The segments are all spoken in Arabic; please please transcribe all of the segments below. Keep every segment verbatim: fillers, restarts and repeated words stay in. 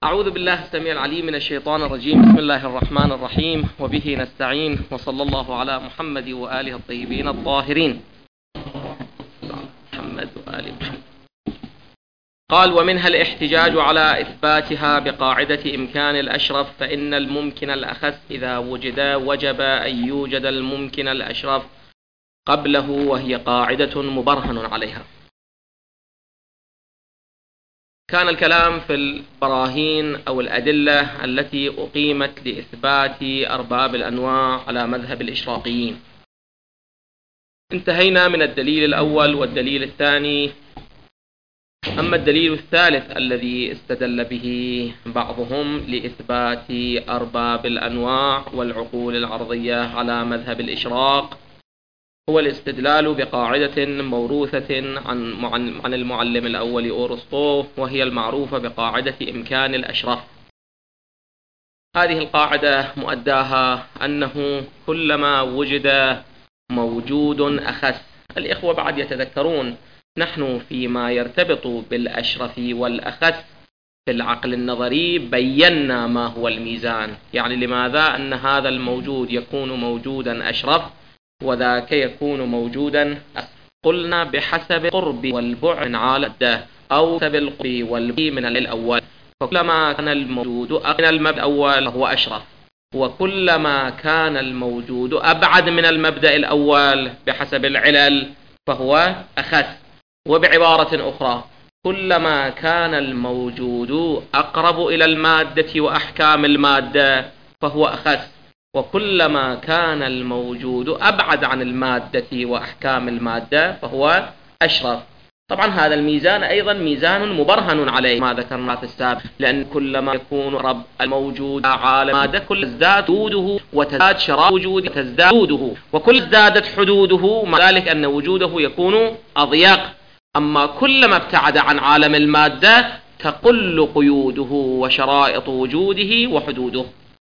أعوذ بالله السميع العليم من الشيطان الرجيم. بسم الله الرحمن الرحيم، وبه نستعين، وصلى الله على محمد وآله الطيبين الطاهرين. محمد وآل محمد. قال: ومنها الاحتجاج على إثباتها بقاعدة إمكان الأشرف، فإن الممكن الأخس إذا وجد وجب أن يوجد الممكن الأشرف قبله، وهي قاعدة مبرهن عليها. كان الكلام في البراهين أو الأدلة التي أقيمت لإثبات أرباب الأنواع على مذهب الإشراقيين. انتهينا من الدليل الأول والدليل الثاني. أما الدليل الثالث الذي استدل به بعضهم لإثبات أرباب الأنواع والعقول العرضية على مذهب الإشراق هو الاستدلال بقاعدة موروثة عن عن المعلم الأول أورسطو، وهي المعروفة بقاعدة إمكان الأشرف. هذه القاعدة مؤداها أنه كلما وجد موجود أخس. الإخوة بعد يتذكرون نحن فيما يرتبط بالأشرف والأخس في العقل النظري بينا ما هو الميزان، يعني لماذا أن هذا الموجود يكون موجودا أشرف وذاك يكون موجودا أخس. قلنا بحسب قرب والبعد من عالده أو بحسب القرب والبعد من الأول، فكلما كان الموجود أقرب من المبدأ الأول فهو أشرف، وكلما كان الموجود أبعد من المبدأ الأول بحسب العلل فهو أخس. وبعبارة أخرى، كلما كان الموجود أقرب إلى المادة وأحكام المادة فهو أخس، وكلما كان الموجود أبعد عن المادة وأحكام المادة فهو أشرف. طبعا هذا الميزان أيضا ميزان مبرهن عليه ما ذكرنا في السابق، لأن كلما يكون رب الموجود عالم المادة كل ازداد حدوده وتزداد شرائط وجوده وتزداد حدوده، وكل ازدادت حدوده مع ذلك أن وجوده يكون أضيق. أما كلما ابتعد عن عالم المادة تقل قيوده وشرائط وجوده وحدوده،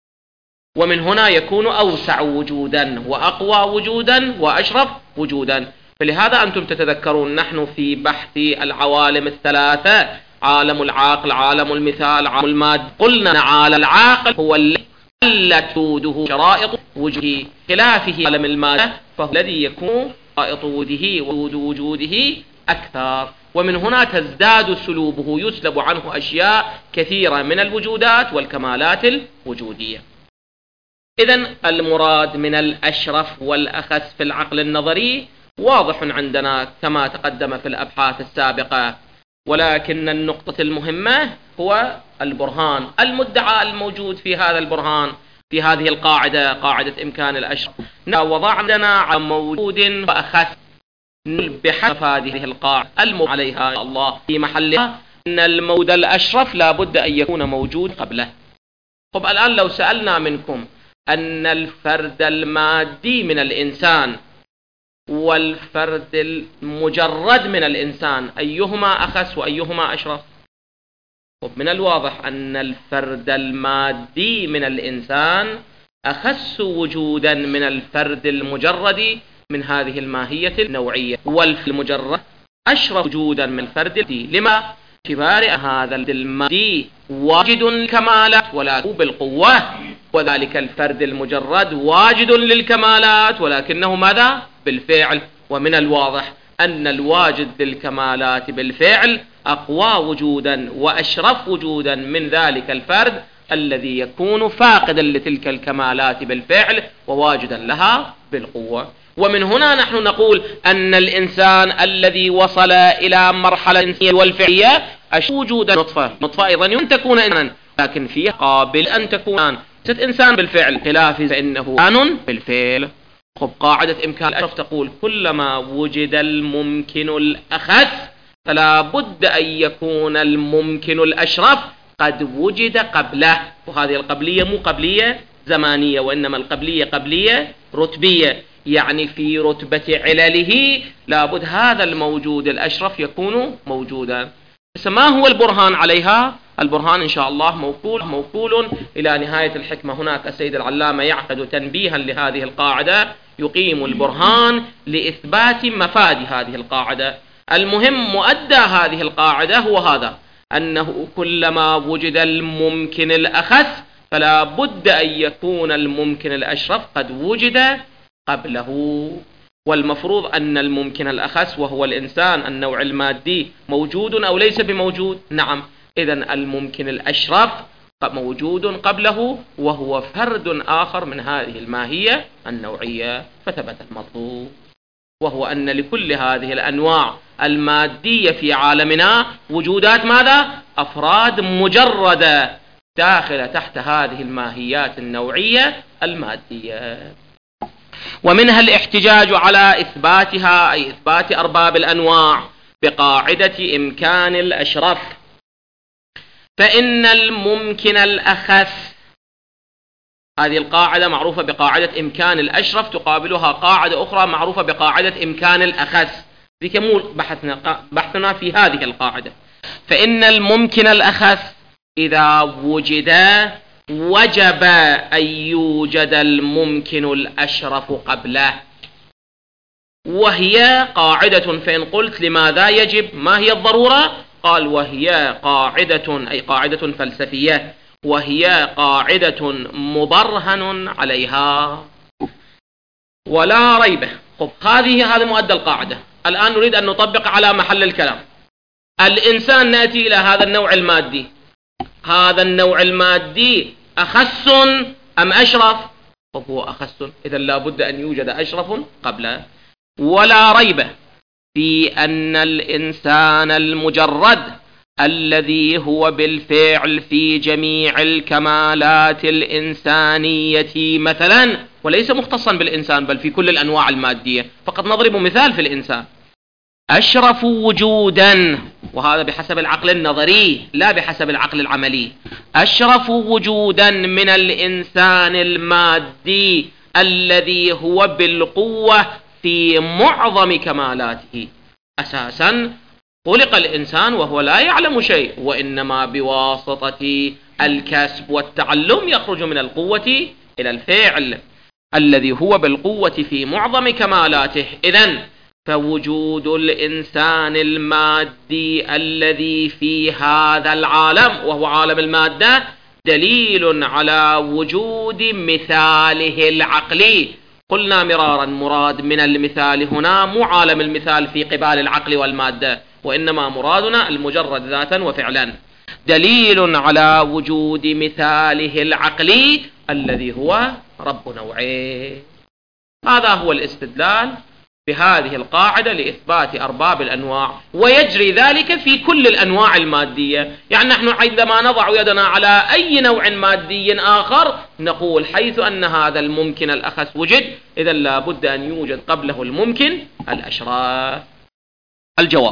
ومن هنا يكون أوسع وجودا وأقوى وجودا وأشرف وجودا. فلهذا أنتم تتذكرون نحن في بحث العوالم الثلاثة، عالم العاقل، عالم المثال، عالم المادة، قلنا أن عالم العاقل هو الذي قلت وجوده شرائط وجوده، خلافه عالم المادة فهو الذي يكون شرائط وجوده ووجوده أكثر، ومن هنا تزداد سلوبه، يسلب عنه أشياء كثيرة من الوجودات والكمالات الوجودية. إذن المراد من الأشرف والأخس في العقل النظري واضح عندنا كما تقدم في الأبحاث السابقة، ولكن النقطة المهمة هو البرهان المدعى الموجود في هذا البرهان في هذه القاعدة، قاعدة إمكان الأشرف. وضعنا على موجود وأخس بحسب هذه القاعدة الموجود عليها الله في محلها أن الموجود الأشرف لا بد أن يكون موجود قبله. طب الآن لو سألنا منكم أن الفرد المادي من الإنسان والفرد المجرد من الإنسان أيهما أخس وأيهما أشرف؟ من الواضح أن الفرد المادي من الإنسان أخس وجودا من الفرد المجرد من هذه الماهية النوعية، والمجرد أشرف وجودا من الفرد المادي. لما؟ اعتبار هذا المادي واجد الكمالات ولكن بالقوة، وذلك الفرد المجرد واجد للكمالات ولكنه ماذا؟ بالفعل. ومن الواضح أن الواجد للكمالات بالفعل أقوى وجودا وأشرف وجودا من ذلك الفرد الذي يكون فاقدا لتلك الكمالات بالفعل وواجدا لها بالقوة. ومن هنا نحن نقول أن الإنسان الذي وصل إلى مرحلة الإنسانية والفعلية أشرف وجودا نطفة. نطفة أيضا أن تكون إنسانا لكن فيه قابل أن تكون إنسان بالفعل، خلاف فإنه إنسان بالفعل. خب قاعدة إمكان الأشرف تقول كلما وجد الممكن الأخس فلا بد أن يكون الممكن الأشرف قد وجد قبله. وهذه القبلية مو قبلية زمانية، وإنما القبلية قبلية رتبية، يعني في رتبة علله لابد هذا الموجود الأشرف يكون موجودا. بس ما هو البرهان عليها؟ البرهان إن شاء الله موكول موكول إلى نهاية الحكمة. هناك السيد العلامة يعقد تنبيها لهذه القاعدة، يقيم البرهان لإثبات مفاد هذه القاعدة. المهم مؤدى هذه القاعدة هو هذا، أنه كلما وجد الممكن الأخس فلا بد أن يكون الممكن الأشرف قد وجد قبله. والمفروض أن الممكن الأخس وهو الإنسان النوع المادي موجود أو ليس بموجود؟ نعم. إذن الممكن الأشرف موجود قبله وهو فرد آخر من هذه الماهية النوعية، فثبت المطلوب، وهو أن لكل هذه الأنواع المادية في عالمنا وجودات ماذا؟ أفراد مجردة داخلة تحت هذه الماهيات النوعية المادية. ومنها الاحتجاج على إثباتها، أي إثبات أرباب الأنواع، بقاعدة إمكان الأشرف، فإن الممكن الأخس، هذه القاعدة معروفة بقاعدة إمكان الأشرف، تقابلها قاعدة أخرى معروفة بقاعدة إمكان الأخس. ذيك مو بحثنا بحثنا في هذه القاعدة. فإن الممكن الأخس إذا وجد وجب أن يوجد الممكن الأشرف قبله، وهي قاعدة. فإن قلت لماذا يجب، ما هي الضرورة؟ قال وهي قاعدة، أي قاعدة فلسفية، وهي قاعدة مبرهن عليها ولا ريب. خب هذه هذا مؤدى القاعدة. الآن نريد أن نطبق على محل الكلام. الإنسان، نأتي إلى هذا النوع المادي، هذا النوع المادي أخس أم أشرف؟ خب هو أخس، إذا لا بد أن يوجد أشرف قبله. ولا ريب في أن الإنسان المجرد الذي هو بالفعل في جميع الكمالات الإنسانية مثلا، وليس مختصا بالإنسان بل في كل الأنواع المادية، فقط نضرب مثال في الإنسان، أشرف وجودا، وهذا بحسب العقل النظري لا بحسب العقل العملي، أشرف وجودا من الإنسان المادي الذي هو بالقوة في معظم كمالاته. أساسا خلق الإنسان وهو لا يعلم شيء، وإنما بواسطة الكسب والتعلم يخرج من القوة إلى الفعل الذي هو بالقوة في معظم كمالاته. إذن فوجود الإنسان المادي الذي في هذا العالم وهو عالم المادة دليل على وجود مثاله العقلي. قلنا مرارا مراد من المثال هنا مو عالم المثال في قبال العقل والمادة، وإنما مرادنا المجرد ذاتا وفعلا. دليل على وجود مثاله العقلي الذي هو رب نوعين. هذا هو الاستدلال بهذه القاعدة لإثبات أرباب الأنواع، ويجري ذلك في كل الأنواع المادية. يعني نحن عندما نضع يدنا على أي نوع مادي آخر نقول حيث أن هذا الممكن الأخس وجد، إذا لا بد أن يوجد قبله الممكن الأشرف. الجواب: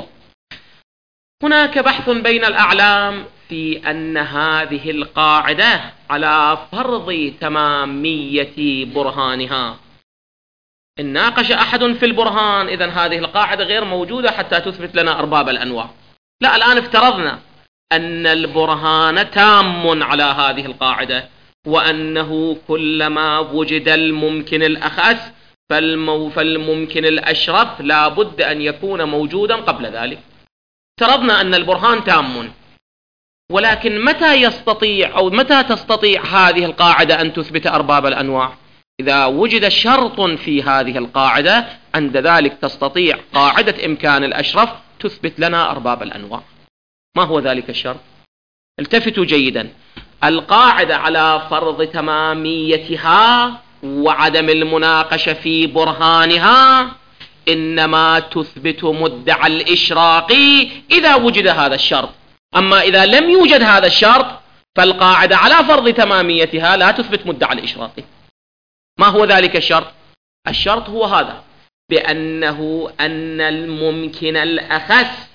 هناك بحث بين الأعلام في أن هذه القاعدة على فرض تمامية برهانها. إن ناقش أحد في البرهان إذن هذه القاعدة غير موجودة حتى تثبت لنا أرباب الأنواع. لا، الآن افترضنا أن البرهان تام على هذه القاعدة، وأنه كلما وجد الممكن الأخس فالمو فالممكن الأشرف لا بد أن يكون موجودا قبل ذلك. افترضنا أن البرهان تام، ولكن متى يستطيع أو متى تستطيع هذه القاعدة أن تثبت أرباب الأنواع؟ إذا وجد شرط في هذه القاعدة، عند ذلك تستطيع قاعدة إمكان الأشرف تثبت لنا أرباب الأنواع. ما هو ذلك الشرط؟ التفتوا جيدا. القاعدة على فرض تماميتها وعدم المناقشة في برهانها إنما تثبت مدعى الإشراق إذا وجد هذا الشرط. أما إذا لم يوجد هذا الشرط فالقاعدة على فرض تماميتها لا تثبت مدعى الإشراق. ما هو ذلك الشرط؟ الشرط هو هذا، بأنه أن الممكن الأخس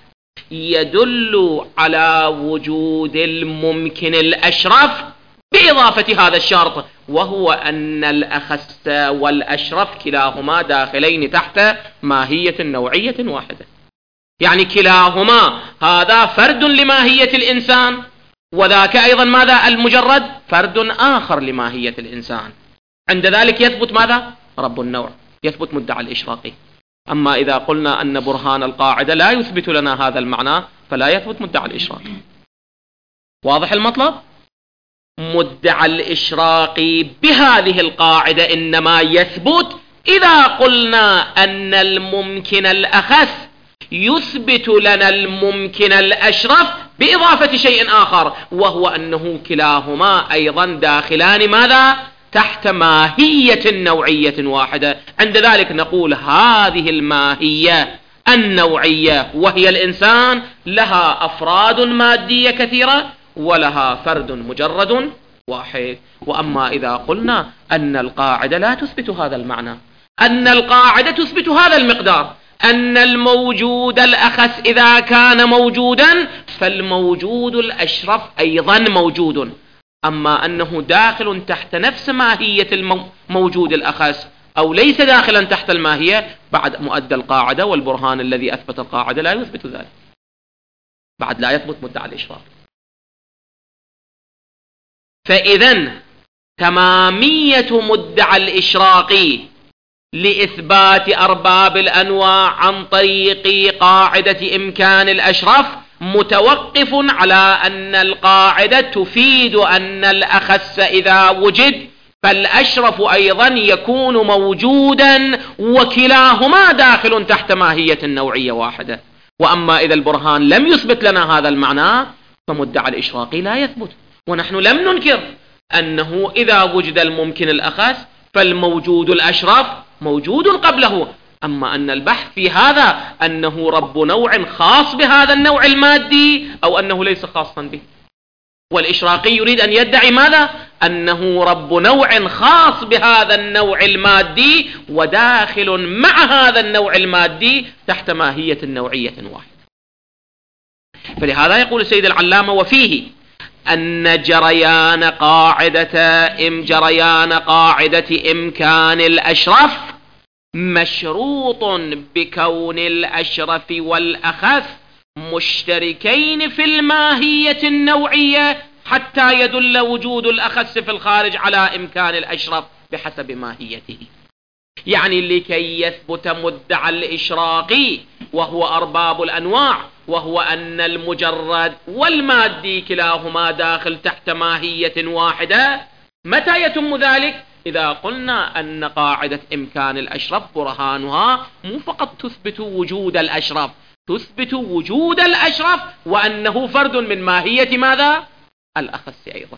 يدل على وجود الممكن الأشرف بإضافة هذا الشرط، وهو أن الأخس والأشرف كلاهما داخلين تحت ماهية نوعية واحدة. يعني كلاهما هذا فرد لماهية الإنسان، وذاك أيضا ماذا؟ المجرد فرد آخر لماهية الإنسان. عند ذلك يثبت ماذا؟ رب النوع، يثبت مدعى الإشراقي. أما إذا قلنا أن برهان القاعدة لا يثبت لنا هذا المعنى فلا يثبت مدعى الإشراق. واضح المطلب؟ مدعى الإشراق بهذه القاعدة إنما يثبت إذا قلنا أن الممكن الأخس يثبت لنا الممكن الأشرف بإضافة شيء آخر، وهو أنه كلاهما أيضا داخلان ماذا؟ تحت ماهية نوعية واحدة. عند ذلك نقول هذه الماهية النوعية وهي الإنسان لها أفراد مادية كثيرة ولها فرد مجرد واحد. وأما إذا قلنا أن القاعدة لا تثبت هذا المعنى، أن القاعدة تثبت هذا المقدار، أن الموجود الأخس إذا كان موجودا فالموجود الأشرف أيضا موجود، أما أنه داخل تحت نفس ماهية الموجود الأخس أو ليس داخلا تحت الماهية، بعد مؤدى القاعدة والبرهان الذي أثبت القاعدة لا يثبت ذلك، بعد لا يثبت مدعى الإشراق. فإذن تمامية مدعى الإشراق لإثبات أرباب الأنواع عن طريق قاعدة إمكان الأشرف متوقف على أن القاعدة تفيد أن الأخس إذا وجد فالأشرف أيضا يكون موجودا، وكلاهما داخل تحت ماهية نوعية واحدة. وأما إذا البرهان لم يثبت لنا هذا المعنى فمدعى الإشراق لا يثبت. ونحن لم ننكر أنه إذا وجد الممكن الأخس فالموجود الأشرف موجود قبله، أما أن البحث في هذا أنه رب نوع خاص بهذا النوع المادي أو أنه ليس خاصا به. والإشراقي يريد أن يدعي ماذا؟ أنه رب نوع خاص بهذا النوع المادي وداخل مع هذا النوع المادي تحت ماهية نوعية واحدة. فلهذا يقول السيد العلامة وفيه أن جريان قاعدة إم جريان قاعدة إمكان الأشرف مشروط بكون الأشرف والأخف مشتركين في الماهية النوعية حتى يدل وجود الأخس في الخارج على إمكان الأشرف بحسب ماهيته. يعني لكي يثبت مدعى الإشراق وهو أرباب الأنواع، وهو أن المجرد والمادي كلاهما داخل تحت ماهية واحدة، متى يتم ذلك؟ إذا قلنا أن قاعدة إمكان الأشرف برهانها مو فقط تثبت وجود الأشرف، تثبت وجود الأشرف وأنه فرد من ماهية ماذا؟ الأخس أيضا،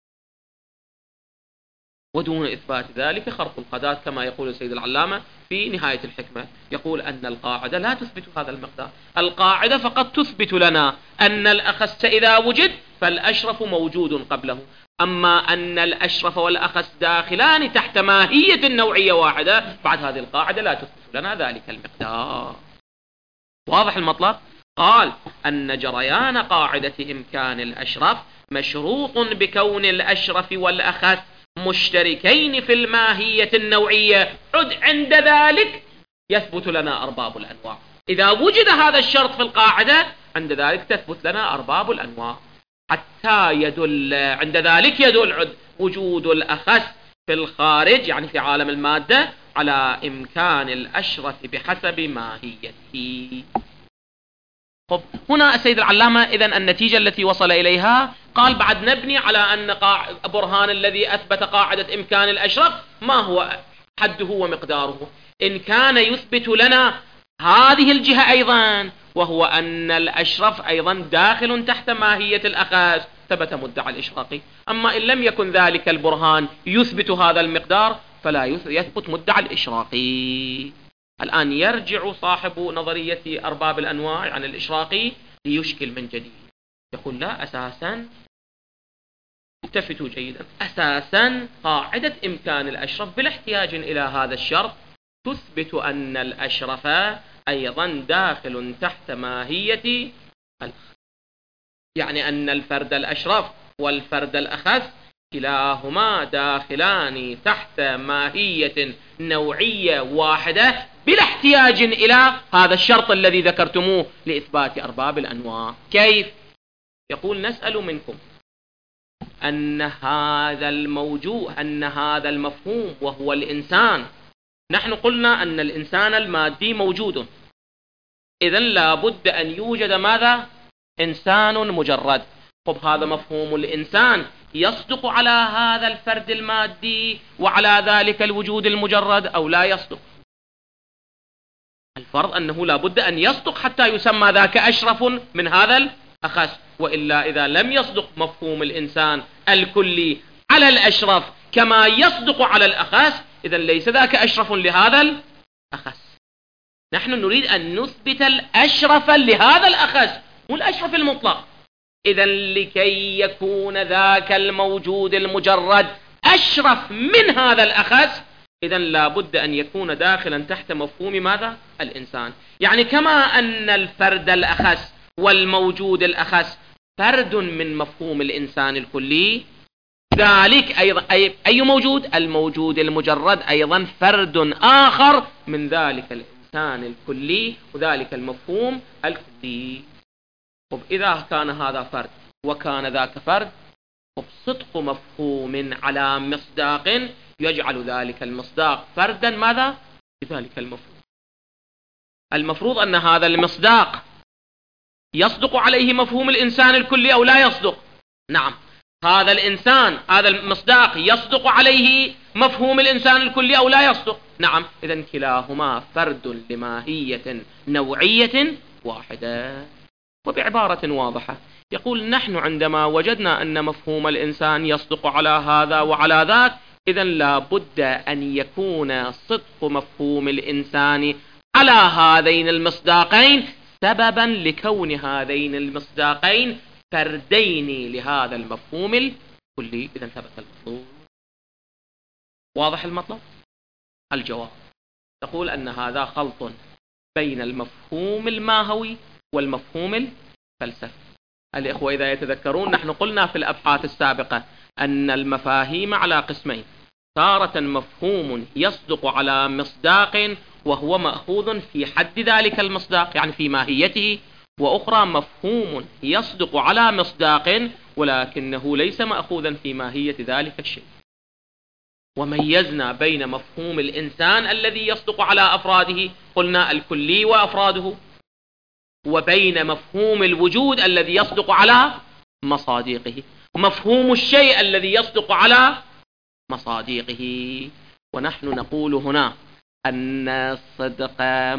ودون إثبات ذلك خرق القدات كما يقول السيد العلامة في نهاية الحكمة. يقول أن القاعدة لا تثبت هذا المقدار، القاعدة فقط تثبت لنا أن الأخس إذا وجد فالأشرف موجود قبله، أما أن الأشرف والأخس داخلان تحت ماهية نوعية واحدة بعد هذه القاعدة لا تثبت لنا ذلك المقدار. واضح المطلب؟ قال أن جريان قاعدة إمكان الأشرف مشروط بكون الأشرف والأخس مشتركين في الماهية النوعية، عد عند ذلك يثبت لنا أرباب الأنواع. إذا وجد هذا الشرط في القاعدة عند ذلك تثبت لنا أرباب الأنواع، حتى يدل عند ذلك يدل عد وجود الأخس في الخارج يعني في عالم المادة على إمكان الأشرف بحسب ماهيته. طب هنا السيد العلامة إذن النتيجة التي وصل إليها قال بعد نبني على أن برهان الذي أثبت قاعدة إمكان الأشرف ما هو حده ومقداره. إن كان يثبت لنا هذه الجهة أيضا وهو أن الأشرف أيضا داخل تحت ماهية الأخس ثبت مدعى الإشراقي. أما إن لم يكن ذلك البرهان يثبت هذا المقدار فلا يثبت مدعى الإشراقي. الآن يرجع صاحب نظرية أرباب الأنواع عن الإشراقي ليشكل من جديد، يقول لا، أساسا التفتوا جيدا، أساسا قاعدة إمكان الأشرف بالاحتياج إلى هذا الشرط تثبت أن الأشرف أيضا داخل تحت ماهية الأخس، يعني أن الفرد الأشرف والفرد الأخس كلاهما داخلان تحت ماهية نوعية واحدة بلا احتياج إلى هذا الشرط الذي ذكرتموه لإثبات أرباب الأنواع. كيف؟ يقول نسأل منكم أن هذا الموجود أن هذا المفهوم وهو الإنسان، نحن قلنا أن الإنسان المادي موجود، إذن لابد أن يوجد ماذا؟ إنسان مجرد، طب هذا مفهوم الإنسان يصدق على هذا الفرد المادي وعلى ذلك الوجود المجرد أو لا يصدق؟ الفرض أنه لا بد أن يصدق حتى يسمى ذاك أشرف من هذا الأخس، وإلا إذا لم يصدق مفهوم الإنسان الكلي على الأشرف كما يصدق على الأخس، إذا ليس ذاك أشرف لهذا الأخس. نحن نريد أن نثبت الأشرف لهذا الأخس مو الأشرف المطلق. إذا لكي يكون ذاك الموجود المجرد أشرف من هذا الأخس، إذا لا بد أن يكون داخلا تحت مفهوم ماذا؟ الإنسان. يعني كما أن الفرد الأخس والموجود الأخس فرد من مفهوم الإنسان الكلي، ذلك أيضا أي, أي موجود؟ الموجود المجرد أيضا فرد آخر من ذلك الإنسان الكلي وذلك المفهوم الكلي. طب إذا كان هذا فرد وكان ذاك فرد، طب صدق مفهوم على مصداق يجعل ذلك المصداق فردا ماذا؟ بذلك المفهوم. المفروض أن هذا المصداق يصدق عليه مفهوم الإنسان الكلي أو لا يصدق؟ نعم، هذا الإنسان هذا المصداق يصدق عليه مفهوم الإنسان الكلي أو لا يصدق؟ نعم. إذن كلاهما فرد لماهية نوعية واحدة. وبعبارة واضحة يقول نحن عندما وجدنا أن مفهوم الإنسان يصدق على هذا وعلى ذاك، إذن لا بد أن يكون صدق مفهوم الإنسان على هذين المصداقين سببا لكون هذين المصداقين فردين لهذا المفهوم الكلي. إذن ثبت المطلوب. واضح المطلب؟ الجواب تقول أن هذا خلط بين المفهوم الماهوي والمفهوم الفلسفي. الإخوة إذا يتذكرون نحن قلنا في الأبحاث السابقة أن المفاهيم على قسمين: تارة مفهوم يصدق على مصداق وهو مأخوذ في حد ذلك المصداق يعني في ماهيته، وأخرى مفهوم يصدق على مصداق ولكنه ليس مأخوذا في ماهية ذلك الشيء. وميزنا بين مفهوم الإنسان الذي يصدق على أفراده قلنا الكلي وأفراده، وبين مفهوم الوجود الذي يصدق على مصادقه، مفهوم الشيء الذي يصدق على مصادقه. ونحن نقول هنا أن صدق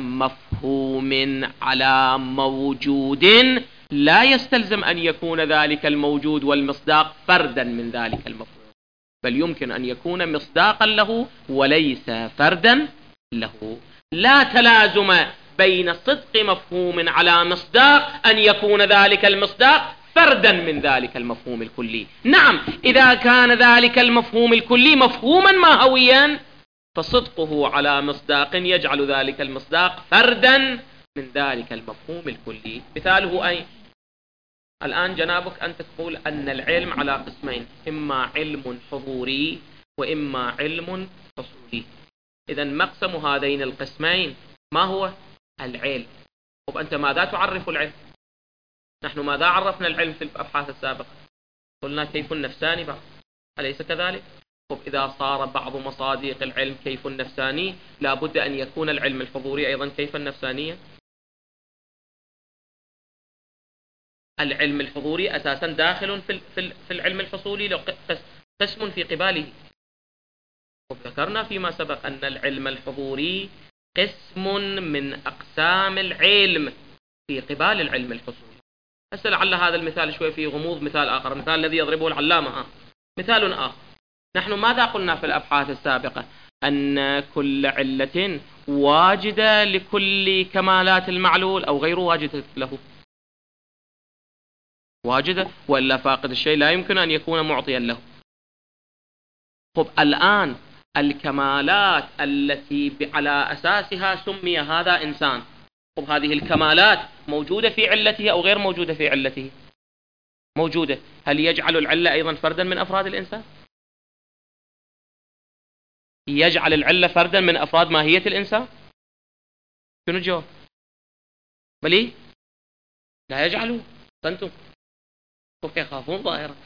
مفهوم على موجود لا يستلزم أن يكون ذلك الموجود والمصداق فردا من ذلك المفهوم، بل يمكن أن يكون مصداقا له وليس فردا له. لا تلازم بين صدق مفهوم على مصداق أن يكون ذلك المصداق فردا من ذلك المفهوم الكلي. نعم، إذا كان ذلك المفهوم الكلي مفهوما ماهويا فصدقه على مصداق يجعل ذلك المصداق فردا من ذلك المفهوم الكلي. مثاله أي؟ الآن جنابك أن تقول أن العلم على قسمين: إما علم حضوري وإما علم حصولي. إذا مقسم هذين القسمين ما هو؟ العلم. طب أنت ماذا تعرف العلم؟ نحن ماذا عرفنا العلم في الأبحاث السابقة؟ قلنا كيف النفساني بعض، أليس كذلك؟ طب إذا صار بعض مصادق العلم كيف النفساني، لا بد أن يكون العلم الحضوري أيضا كيف النفسانية. العلم الحضوري أساسا داخل في في العلم الحصولي لو قسم في قباله. وذكرنا فيما سبق أن العلم الحضوري قسم من أقسام العلم في قبال العلم الحصولي. هسه لعل هذا المثال شوي فيه غموض. مثال آخر، المثال الذي يضربه العلامة ها. مثال آخر، نحن ماذا قلنا في الأبحاث السابقة؟ أن كل علة واجدة لكل كمالات المعلول أو غير واجدة له؟ واجدة، وإلا فاقد الشيء لا يمكن أن يكون معطيا له. طب الآن الكمالات التي على أساسها سمي هذا إنسان، طب هذه الكمالات موجودة في علته أو غير موجودة في علته؟ موجودة. هل يجعل العلة أيضا فردا من أفراد الإنسان؟ يجعل العلة فردا من أفراد ماهية الإنسان؟ شنو الجواب؟ بلي لا يجعلوا. أنتم كيف يخافون ظاهرا.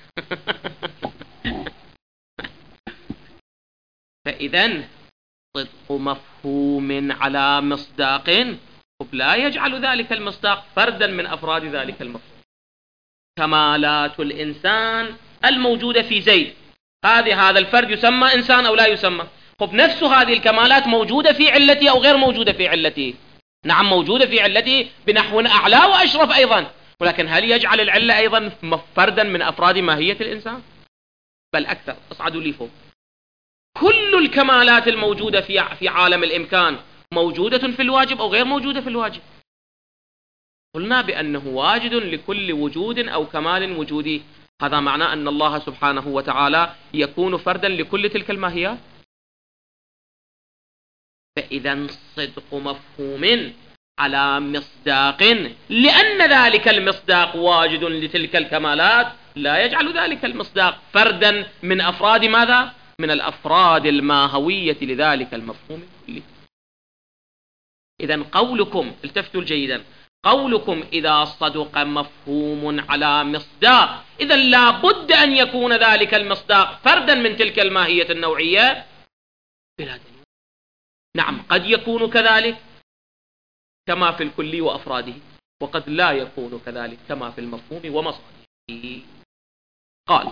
فإذا صدق مفهوم على مصداق لا يجعل ذلك المصداق فردا من أفراد ذلك المفهوم. كمالات الإنسان الموجودة في زيد، هذه هذا الفرد يسمى إنسان أو لا يسمى؟ خب نفس هذه الكمالات موجودة في علته أو غير موجودة في علته؟ نعم موجودة في علته بنحو أعلى وأشرف أيضا، ولكن هل يجعل العلة أيضا فردا من أفراد ماهية الإنسان؟ بل أكثر. اصعدوا لي فوق. كل الكمالات الموجودة في في عالم الإمكان موجودة في الواجب أو غير موجودة في الواجب؟ قلنا بأنه واجد لكل وجود أو كمال وجودي. هذا معناه أن الله سبحانه وتعالى يكون فردا لكل تلك الماهيات. فإذا صدق مفهوم على مصداق، لأن ذلك المصداق واجد لتلك الكمالات، لا يجعل ذلك المصداق فردا من أفراد ماذا؟ من الأفراد الماهوية لذلك المفهوم الكلي. إذا قولكم، التفتوا جيدا، قولكم إذا صدق مفهوم على مصداق، إذا لا بد أن يكون ذلك المصداق فردا من تلك الماهية النوعية بلا دليل. نعم قد يكون كذلك كما في الكلي وأفراده، وقد لا يكون كذلك كما في المفهوم ومصادره. قال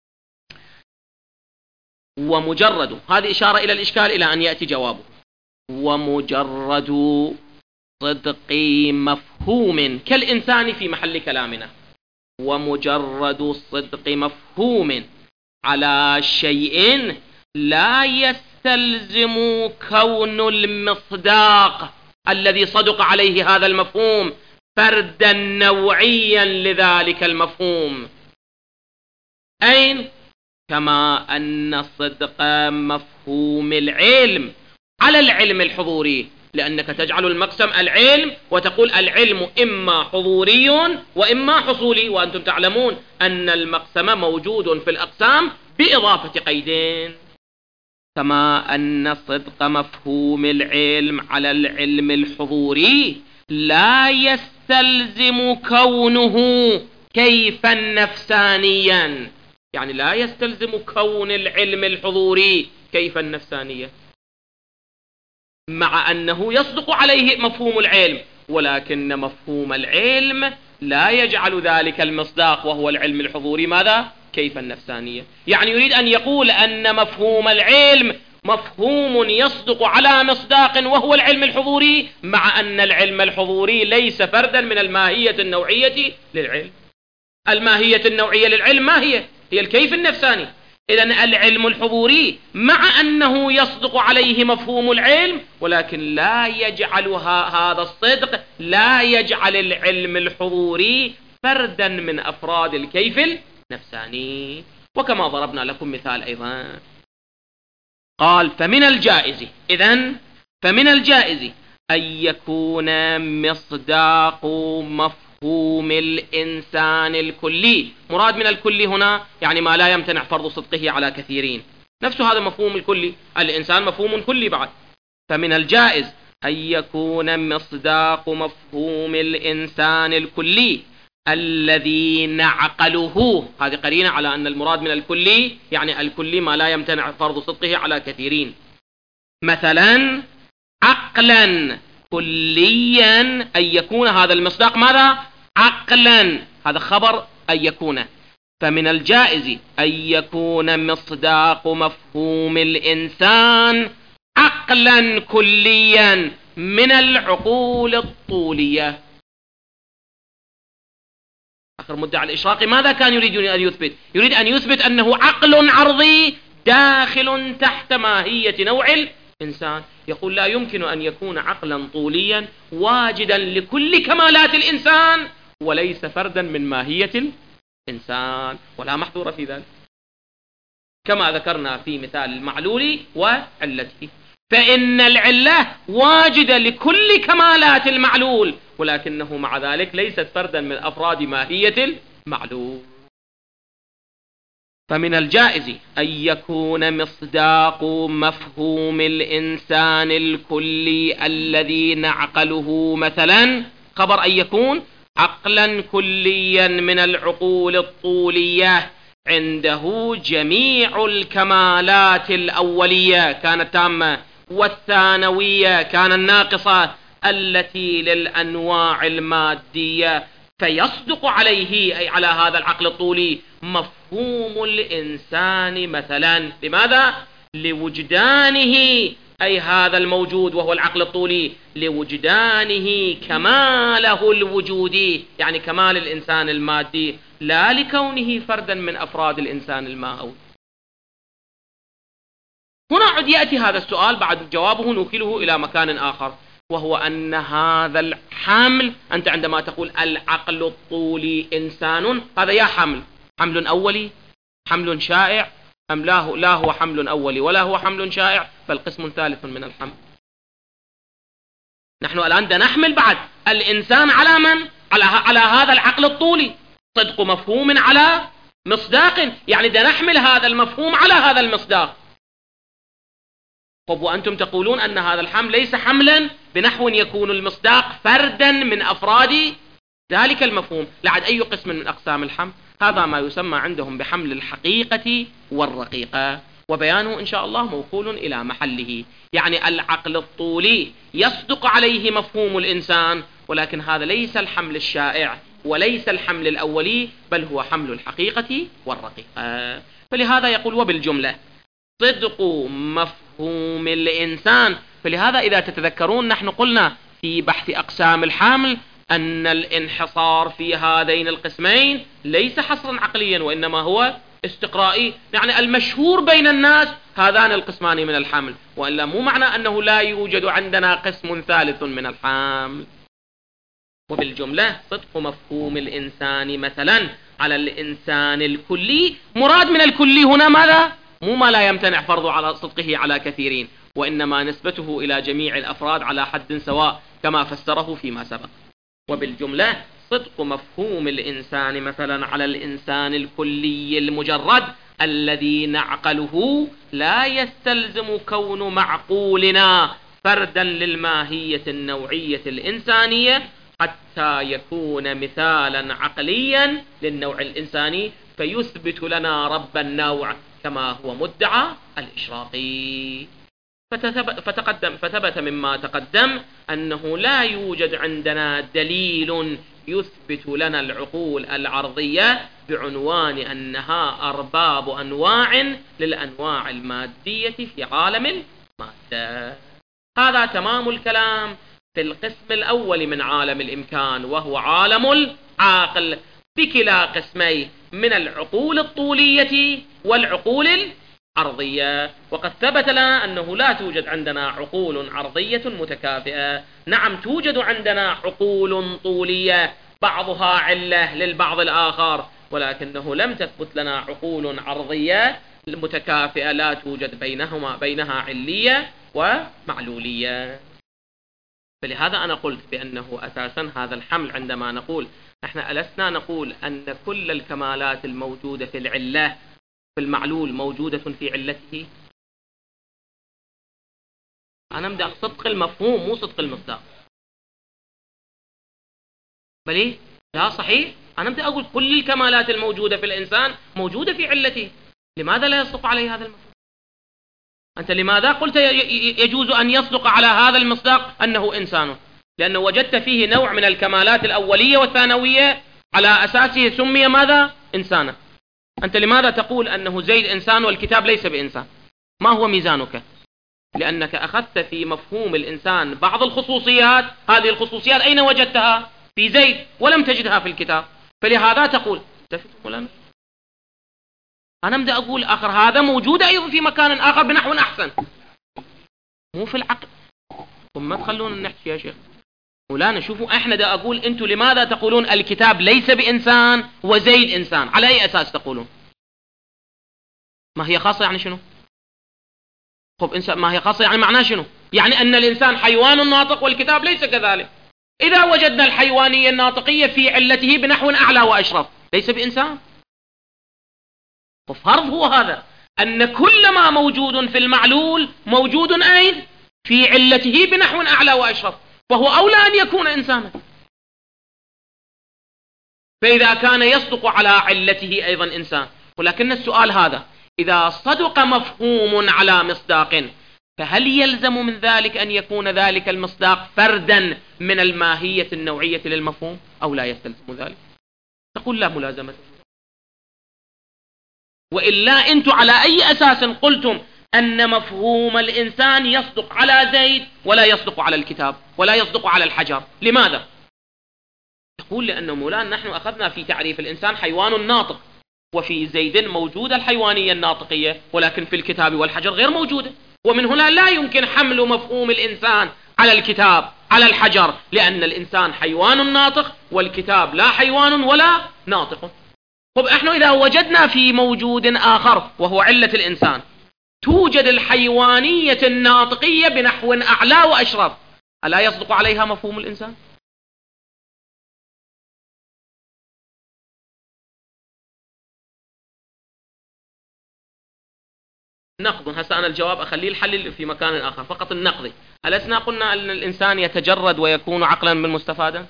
ومجرد، هذه إشارة إلى الإشكال إلى أن يأتي جوابه. ومجرد صدق مفهوم كالإنسان في محل كلامنا، ومجرد صدق مفهوم على شيء لا يستلزم كون المصداق الذي صدق عليه هذا المفهوم فردا نوعيا لذلك المفهوم. أين؟ كما أن صدق مفهوم العلم على العلم الحضوري، لأنك تجعل المقسم العلم وتقول العلم إما حضوري وإما حصولي، وأنتم تعلمون أن المقسم موجود في الأقسام بإضافة قيدين. كما أن صدق مفهوم العلم على العلم الحضوري لا يستلزم كونه كيفا نفسانيا، يعني لا يستلزم كون العلم الحضوري كيفا نفسانيا، مع أنه يصدق عليه مفهوم العلم، ولكن مفهوم العلم لا يجعل ذلك المصداق وهو العلم الحضوري ماذا؟ كيفا نفسانية. يعني يريد أن يقول أن مفهوم العلم مفهوم يصدق على مصداق وهو العلم الحضوري، مع أن العلم الحضوري ليس فردا من الماهية النوعية للعلم. الماهية النوعية للعلم ما هي؟ هي الكيف النفساني. إذن العلم الحضوري مع أنه يصدق عليه مفهوم العلم، ولكن لا يجعل هذا الصدق، لا يجعل العلم الحضوري فردا من أفراد الكيف النفساني. وكما ضربنا لكم مثال أيضا، قال فمن الجائز، إذن فمن الجائز أن يكون مصداق مفهوم الإنسان الكلي. مراد من الكلي هنا يعني ما لا يمتنع فرض صدقه على كثيرين، نفس هذا مفهوم الكلي، الإنسان مفهوم كلي بعد. فمن الجائز أن يكون مصداق مفهوم الإنسان الكلي الذي نعقله، هذه قرينة على أن المراد من الكلي يعني الكلي ما لا يمتنع فرض صدقه على كثيرين. مثلا عقلا كليا، أن يكون هذا المصداق ماذا؟ عقلا، هذا خبر أن يكون. فمن الجائز أن يكون مصداق مفهوم الإنسان عقلا كليا من العقول الطولية. آخر مدعي الإشراقي ماذا كان يريد أن يثبت؟ يريد أن يثبت أنه عقل عرضي داخل تحت ماهية نوع الإنسان. يقول لا يمكن أن يكون عقلا طوليا واجدا لكل كمالات الإنسان وليس فردا من ماهية الإنسان، ولا محظور في ذلك، كما ذكرنا في مثال المعلول وعلته. فإن العلة واجدة لكل كمالات المعلول، ولكنه مع ذلك ليست فردا من أفراد ماهية المعلول. فمن الجائز أن يكون مصداق مفهوم الإنسان الكلي الذي نعقله مثلا، خبر أن يكون عقلا كليا من العقول الطولية عنده جميع الكمالات الأولية كانت تامة والثانوية كانت ناقصة التي للأنواع المادية فيصدق عليه أي على هذا العقل الطولي مفهوم الإنسان مثلا. لماذا؟ لوجدانه أي هذا الموجود وهو العقل الطولي لوجدانه كماله الوجودي، يعني كمال الإنسان المادي، لا لكونه فردا من أفراد الإنسان المائوي. هنا عد يأتي هذا السؤال بعد جوابه نوكله إلى مكان آخر، وهو أن هذا الحمل، أنت عندما تقول العقل الطولي إنسان، هذا يا حمل حمل أولي، حمل شائع، أم لا هو, لا هو حمل أولي ولا هو حمل شائع، بل قسم ثالث من الحمل. نحن الآن نحمل بعد الإنسان على من؟ على, على هذا العقل الطولي، صدق مفهوم على مصداق، يعني نحمل هذا المفهوم على هذا المصداق. طب وأنتم تقولون أن هذا الحمل ليس حملا بنحو يكون المصداق فردا من أفراد ذلك المفهوم. لعد أي قسم من أقسام الحمل؟ هذا ما يسمى عندهم بحمل الحقيقة والرقيقة، وبيانه إن شاء الله موصول إلى محله. يعني العقل الطولي يصدق عليه مفهوم الإنسان، ولكن هذا ليس الحمل الشائع وليس الحمل الأولي، بل هو حمل الحقيقة والرقيقة. فلهذا يقول وبالجملة صدق مفهوم الإنسان. فلهذا إذا تتذكرون نحن قلنا في بحث أقسام الحمل أن الانحصار في هذين القسمين ليس حصرا عقليا، وإنما هو استقرائي، يعني المشهور بين الناس هذان القسمان من الحمل، وإلا مو معنى أنه لا يوجد عندنا قسم ثالث من الحمل. وبالجملة صدق مفهوم الإنسان مثلا على الإنسان الكلي، مراد من الكلي هنا ماذا؟ مو ما لا يمتنع فرض على صدقه على كثيرين، وإنما نسبته إلى جميع الأفراد على حد سواء كما فسره فيما سبق. وبالجملة صدق مفهوم الإنسان مثلا على الإنسان الكلي المجرد الذي نعقله لا يستلزم كون معقولنا فردا للماهية النوعية الإنسانية حتى يكون مثالا عقليا للنوع الإنساني فيثبت لنا رب النوع كما هو مدعى الإشراقي. فتقدم فثبت مما تقدم أنه لا يوجد عندنا دليل يثبت لنا العقول العرضية بعنوان أنها أرباب أنواع للأنواع المادية في عالم المادة. هذا تمام الكلام في القسم الأول من عالم الإمكان، وهو عالم العقل بكلا قسمي من العقول الطولية والعقول العرضية. وقد ثبت لنا أنه لا توجد عندنا عقول عرضية متكافئة. نعم توجد عندنا عقول طولية بعضها علة للبعض الآخر، ولكنه لم تثبت لنا عقول عرضية متكافئة لا توجد بينهما بينها علية ومعلولية. فلهذا أنا قلت بأنه أساسا هذا الحمل عندما نقول احنا ألسنا نقول أن كل الكمالات الموجودة في العلة في المعلول موجودة في علته. أنا أمدح صدق المفهوم مو صدق المصداق. بلي لا صحيح، أنا أمدح أقول كل الكمالات الموجودة في الإنسان موجودة في علته. لماذا لا يصدق عليه هذا المفهوم؟ أنت لماذا قلت يجوز أن يصدق على هذا المصداق أنه إنسان؟ لأنه وجدت فيه نوع من الكمالات الأولية والثانوية على أساسه سمي ماذا؟ إنسانا. أنت لماذا تقول أنه زيد إنسان والكتاب ليس بإنسان؟ ما هو ميزانك؟ لأنك أخذت في مفهوم الإنسان بعض الخصوصيات، هذه الخصوصيات أين وجدتها؟ في زيد ولم تجدها في الكتاب، فلهذا تقول أنا بدي أقول آخر هذا موجود أيضا في مكان آخر بنحو أحسن، مو في العقل. ثم ما تخلون نحكي يا شيخ مولانا. شوفوا احنا دا أقول أنتم لماذا تقولون الكتاب ليس بإنسان وزيد إنسان؟ على أي أساس تقولون؟ ما هي خاصة يعني شنو؟ خب إنسان ما هي خاصة يعني معناه شنو؟ يعني أن الإنسان حيوان ناطق والكتاب ليس كذلك. إذا وجدنا الحيوانية الناطقية في علته بنحو أعلى وأشرف ليس بإنسان. وفرض هو هذا أن كل ما موجود في المعلول موجود أين؟ في علته بنحو أعلى وأشرف، وهو أولى أن يكون إنسانا. فإذا كان يصدق على علته أيضا إنسان. ولكن السؤال هذا إذا صدق مفهوم على مصداق فهل يلزم من ذلك أن يكون ذلك المصداق فردا من الماهية النوعية للمفهوم أو لا يستلزم ذلك؟ تقول لا ملازمة. وإلا أنتم على أي أساس قلتم أن مفهوم الإنسان يصدق على زيد ولا يصدق على الكتاب ولا يصدق على الحجر؟ لماذا؟ تقول لأنه مولانا نحن أخذنا في تعريف الإنسان حيوان ناطق، وفي زيد موجودة الحيوانية الناطقية، ولكن في الكتاب والحجر غير موجودة، ومن هنا لا يمكن حمل مفهوم الإنسان على الكتاب على الحجر، لأن الإنسان حيوان ناطق والكتاب لا حيوان ولا ناطق. طب احنا إذا وجدنا في موجود آخر وهو علة الإنسان توجد الحيوانية الناطقية بنحو أعلى وأشرف، ألا يصدق عليها مفهوم الإنسان؟ نقض. هسه أنا الجواب أخليه الحل في مكان آخر، فقط النقضي. ألسنا قلنا أن الإنسان يتجرد ويكون عقلا بالمستفادة؟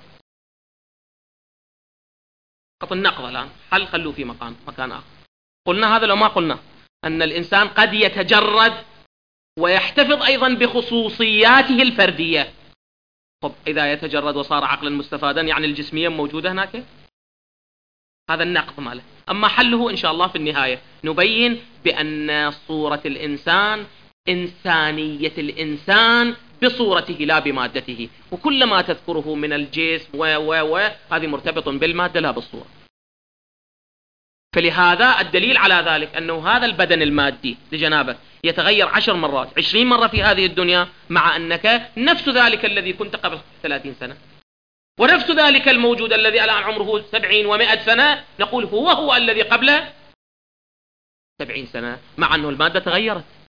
فقط النقض الآن حل خلوه في مكان مكان آخر. قلنا هذا لو ما قلنا أن الإنسان قد يتجرد ويحتفظ أيضا بخصوصياته الفردية. طب إذا يتجرد وصار عقلا مستفادا يعني الجسمية موجودة هناك؟ هذا النقض ماله. أما حله إن شاء الله في النهاية نبين بأن صورة الإنسان إنسانية الإنسان بصورته لا بمادته، وكل ما تذكره من الجسم و و و هذه مرتبط بالمادة لا بالصورة. فلهذا الدليل على ذلك أنه هذا البدن المادي لجنابك يتغير عشر مرات عشرين مرة في هذه الدنيا، مع أنك نفس ذلك الذي كنت قبل ثلاثين سنة، ونفس ذلك الموجود الذي الآن عمره سبعين ومائة سنة نقول هو هو الذي قبل سبعين سنة، مع أنه المادة تغيرت.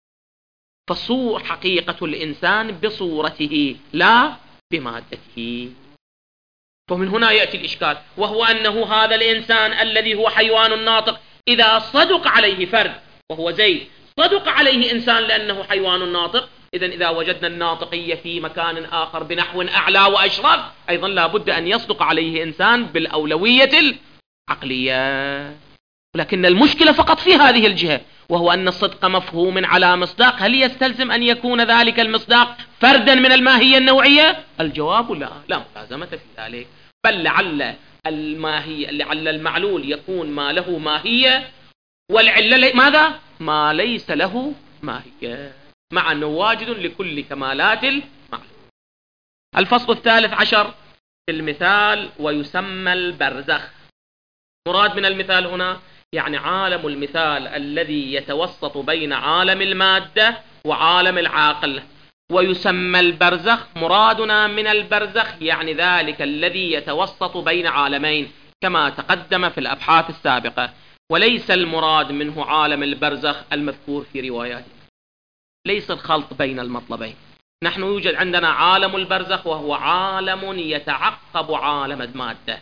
فصور حقيقة الإنسان بصورته لا بمادته. فمن هنا يأتي الإشكال، وهو أنه هذا الإنسان الذي هو حيوان ناطق إذا صدق عليه فرد وهو زيد صدق عليه إنسان لأنه حيوان ناطق، إذن إذا وجدنا الناطقية في مكان آخر بنحو أعلى وأشرف أيضا لا بد أن يصدق عليه إنسان بالأولوية العقلية. ولكن المشكلة فقط في هذه الجهة، وهو أن الصدق مفهوم على مصداق. هل يستلزم أن يكون ذلك المصداق فردا من الماهية النوعية؟ الجواب لا، لا ملازمة في ذلك، بل لعل الماهية لعل المعلول يكون ما له ماهية، والعلة ماذا؟ ما ليس له ماهية، مع أنه واجد لكل كمالات المعلول. الفصل الثالث عشر في المثال ويسمى البرزخ. مراد من المثال هنا يعني عالم المثال الذي يتوسط بين عالم المادة وعالم العاقل. ويسمى البرزخ، مرادنا من البرزخ يعني ذلك الذي يتوسط بين عالمين كما تقدم في الأبحاث السابقة، وليس المراد منه عالم البرزخ المذكور في رواياته. ليس الخلط بين المطلبين. نحن يوجد عندنا عالم البرزخ وهو عالم يتعقب عالم المادة،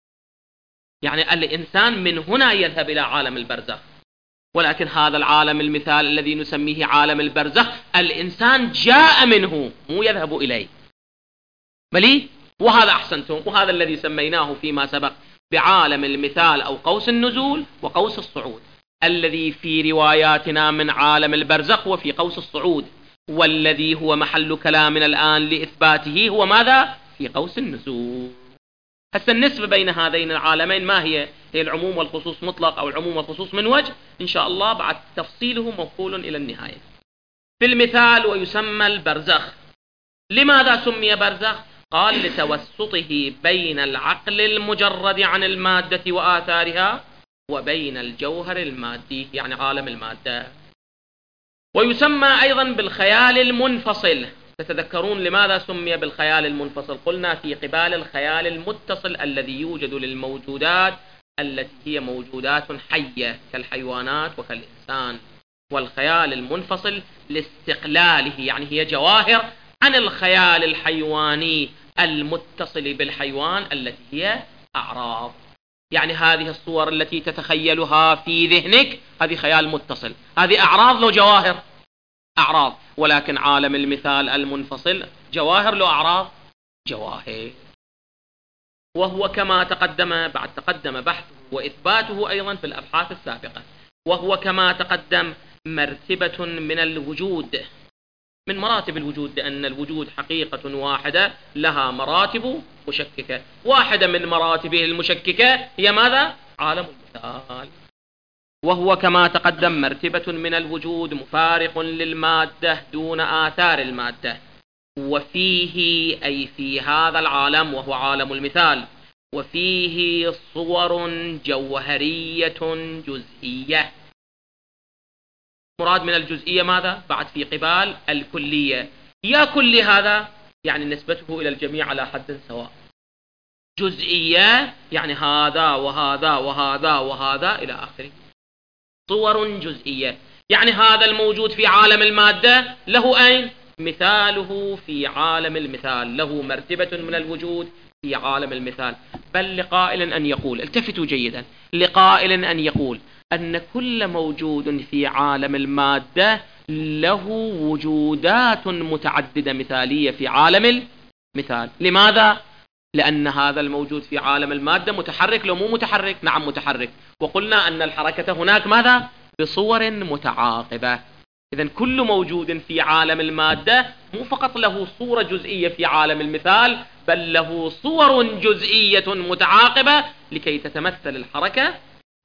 يعني الإنسان من هنا يذهب إلى عالم البرزخ، ولكن هذا العالم المثال الذي نسميه عالم البرزخ الإنسان جاء منه مو يذهب إليه. بلي وهذا أحسنتم، وهذا الذي سميناه فيما سبق بعالم المثال أو قوس النزول وقوس الصعود. الذي في رواياتنا من عالم البرزخ وفي قوس الصعود، والذي هو محل كلامنا الآن لإثباته هو ماذا؟ في قوس النزول. هسه النسبة بين هذين العالمين ما هي؟ هي العموم والخصوص مطلق أو العموم والخصوص من وجه، إن شاء الله بعد تفصيله موصول إلى النهاية. في المثال ويسمى البرزخ. لماذا سمي برزخ؟ قال لتوسطه بين العقل المجرد عن المادة وآثارها وبين الجوهر المادي يعني عالم المادة. ويسمى أيضا بالخيال المنفصل. تتذكرون لماذا سمي بالخيال المنفصل؟ قلنا في قبال الخيال المتصل الذي يوجد للموجودات التي هي موجودات حية كالحيوانات وكالإنسان، والخيال المنفصل لاستقلاله يعني هي جواهر عن الخيال الحيواني المتصل بالحيوان التي هي أعراض. يعني هذه الصور التي تتخيلها في ذهنك هذه خيال متصل، هذه أعراض لو جواهر أعراض، ولكن عالم المثال المنفصل جواهر لو أعراض جواهر. وهو كما تقدم بعد تقدم بحثه وإثباته أيضا في الأبحاث السابقة، وهو كما تقدم مرتبة من الوجود من مراتب الوجود، لأن الوجود حقيقة واحدة لها مراتب مشككة، واحدة من مراتبه المشككة هي ماذا؟ عالم المثال، وهو كما تقدم مرتبة من الوجود مفارق للمادة دون آثار المادة، وفيه أي في هذا العالم وهو عالم المثال وفيه صور جوهرية جزئية. مراد من الجزئية ماذا؟ بعد في قبال الكلية، يا كل هذا يعني نسبته إلى الجميع على حد سواء، جزئية يعني هذا وهذا وهذا وهذا إلى آخره. صور جزئية يعني هذا الموجود في عالم المادة له أين؟ مثاله في عالم المثال، له مرتبة من الوجود في عالم المثال. بل لقائل أن يقول، التفتوا جيدا، لقائل أن يقول أن كل موجود في عالم المادة له وجودات متعددة مثالية في عالم المثال. لماذا؟ لأن هذا الموجود في عالم المادة متحرك لو مو متحرك؟ نعم متحرك، وقلنا أن الحركة هناك ماذا؟ بصور متعاقبة. إذن كل موجود في عالم المادة مو فقط له صورة جزئية في عالم المثال، بل له صور جزئية متعاقبة لكي تتمثل الحركة.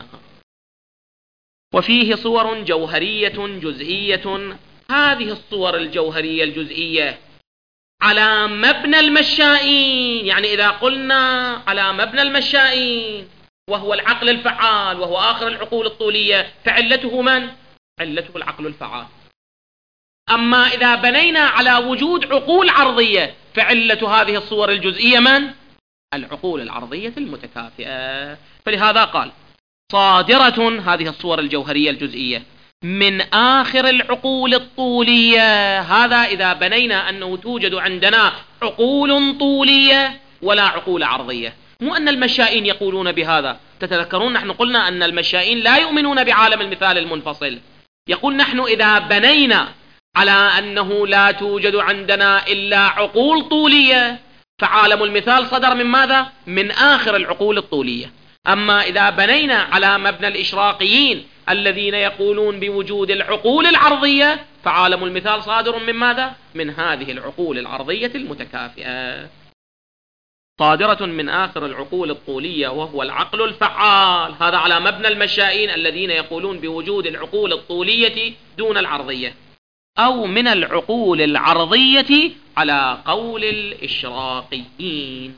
وفيه صور جوهرية جزئية، هذه الصور الجوهرية الجزئية على مبنى المشائين. يعني إذا قلنا على مبنى المشائين وهو العقل الفعال وهو آخر العقول الطولية، فعلته من؟ علته العقل الفعال. أما إذا بنينا على وجود عقول عرضية، فعلة هذه الصور الجزئية من؟ العقول العرضية المتكافئة. فلهذا قال صادرة هذه الصور الجوهرية الجزئية من آخر العقول الطولية. هذا إذا بنينا أنه توجد عندنا عقول طولية ولا عقول عرضية. مو أن المشائين يقولون بهذا، تتذكرون نحن قلنا أن المشائين لا يؤمنون بعالم المثال المنفصل. يقول نحن إذا بنينا على أنه لا توجد عندنا إلا عقول طولية، فعالم المثال صدر من ماذا؟ من آخر العقول الطولية. أما إذا بنينا على مبنى الإشراقيين الذين يقولون بوجود العقول العرضية، فعالم المثال صادر من ماذا؟ من هذه العقول العرضية المتكافئة، صادرة من آخر العقول الطولية وهو العقل الفعال. هذا على مبنى المشائين الذين يقولون بوجود العقول الطولية دون العرضية، أو من العقول العرضية على قول الإشراقيين،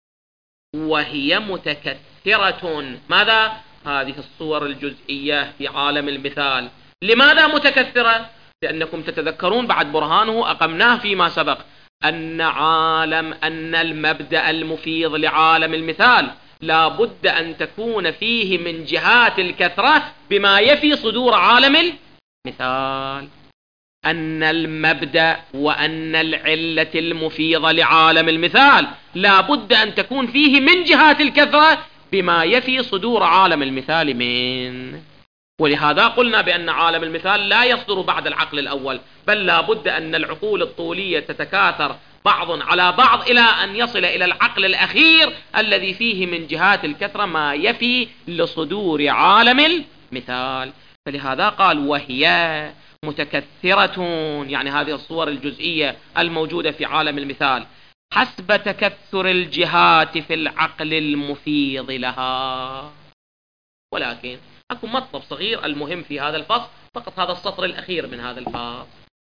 وهي متكثرة. ماذا؟ هذه الصور الجزئية في عالم المثال. لماذا متكثرة؟ لأنكم تتذكرون بعد برهانه أقمناه فيما سبق أن عالم أن المبدأ المفيض لعالم المثال لا بد أن تكون فيه من جهات الكثرة بما يفي صدور عالم المثال. أن المبدأ وأن العلة المفيضة لعالم المثال لا بد أن تكون فيه من جهات الكثرة بما يفي صدور عالم المثال من. ولهذا قلنا بأن عالم المثال لا يصدر بعد العقل الأول، بل لا بد أن العقول الطولية تتكاثر بعض على بعض إلى أن يصل إلى العقل الأخير الذي فيه من جهات الكثرة ما يفي لصدور عالم المثال. فلهذا قال وهي متكثرة، يعني هذه الصور الجزئية الموجودة في عالم المثال حسب تكثر الجهات في العقل المفيض لها. ولكن أكو مطلب صغير المهم في هذا الفصل، فقط هذا السطر الأخير من هذا الفصل،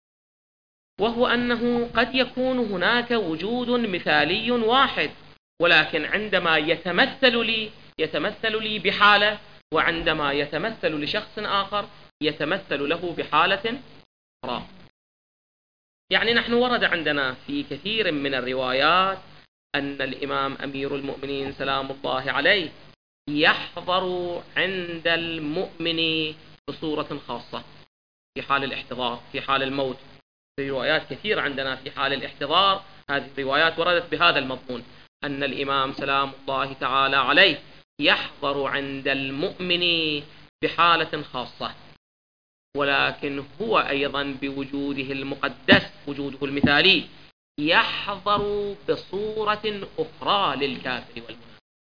وهو أنه قد يكون هناك وجود مثالي واحد، ولكن عندما يتمثل لي يتمثل لي بحالة، وعندما يتمثل لشخص آخر يتمثل له بحالة أخرى. يعني نحن ورد عندنا في كثير من الروايات أن الإمام أمير المؤمنين سلام الله عليه يحضر عند المؤمن بصورة خاصة في حال الاحتضار، في حال الموت. في روايات كثيرة عندنا في حال الاحتضار، هذه الروايات وردت بهذا المضمون أن الإمام سلام الله تعالى عليه يحضر عند المؤمن بحالة خاصة، ولكن هو أيضا بوجوده المقدس وجوده المثالي يحضر بصورة أخرى للكافر والمنافق.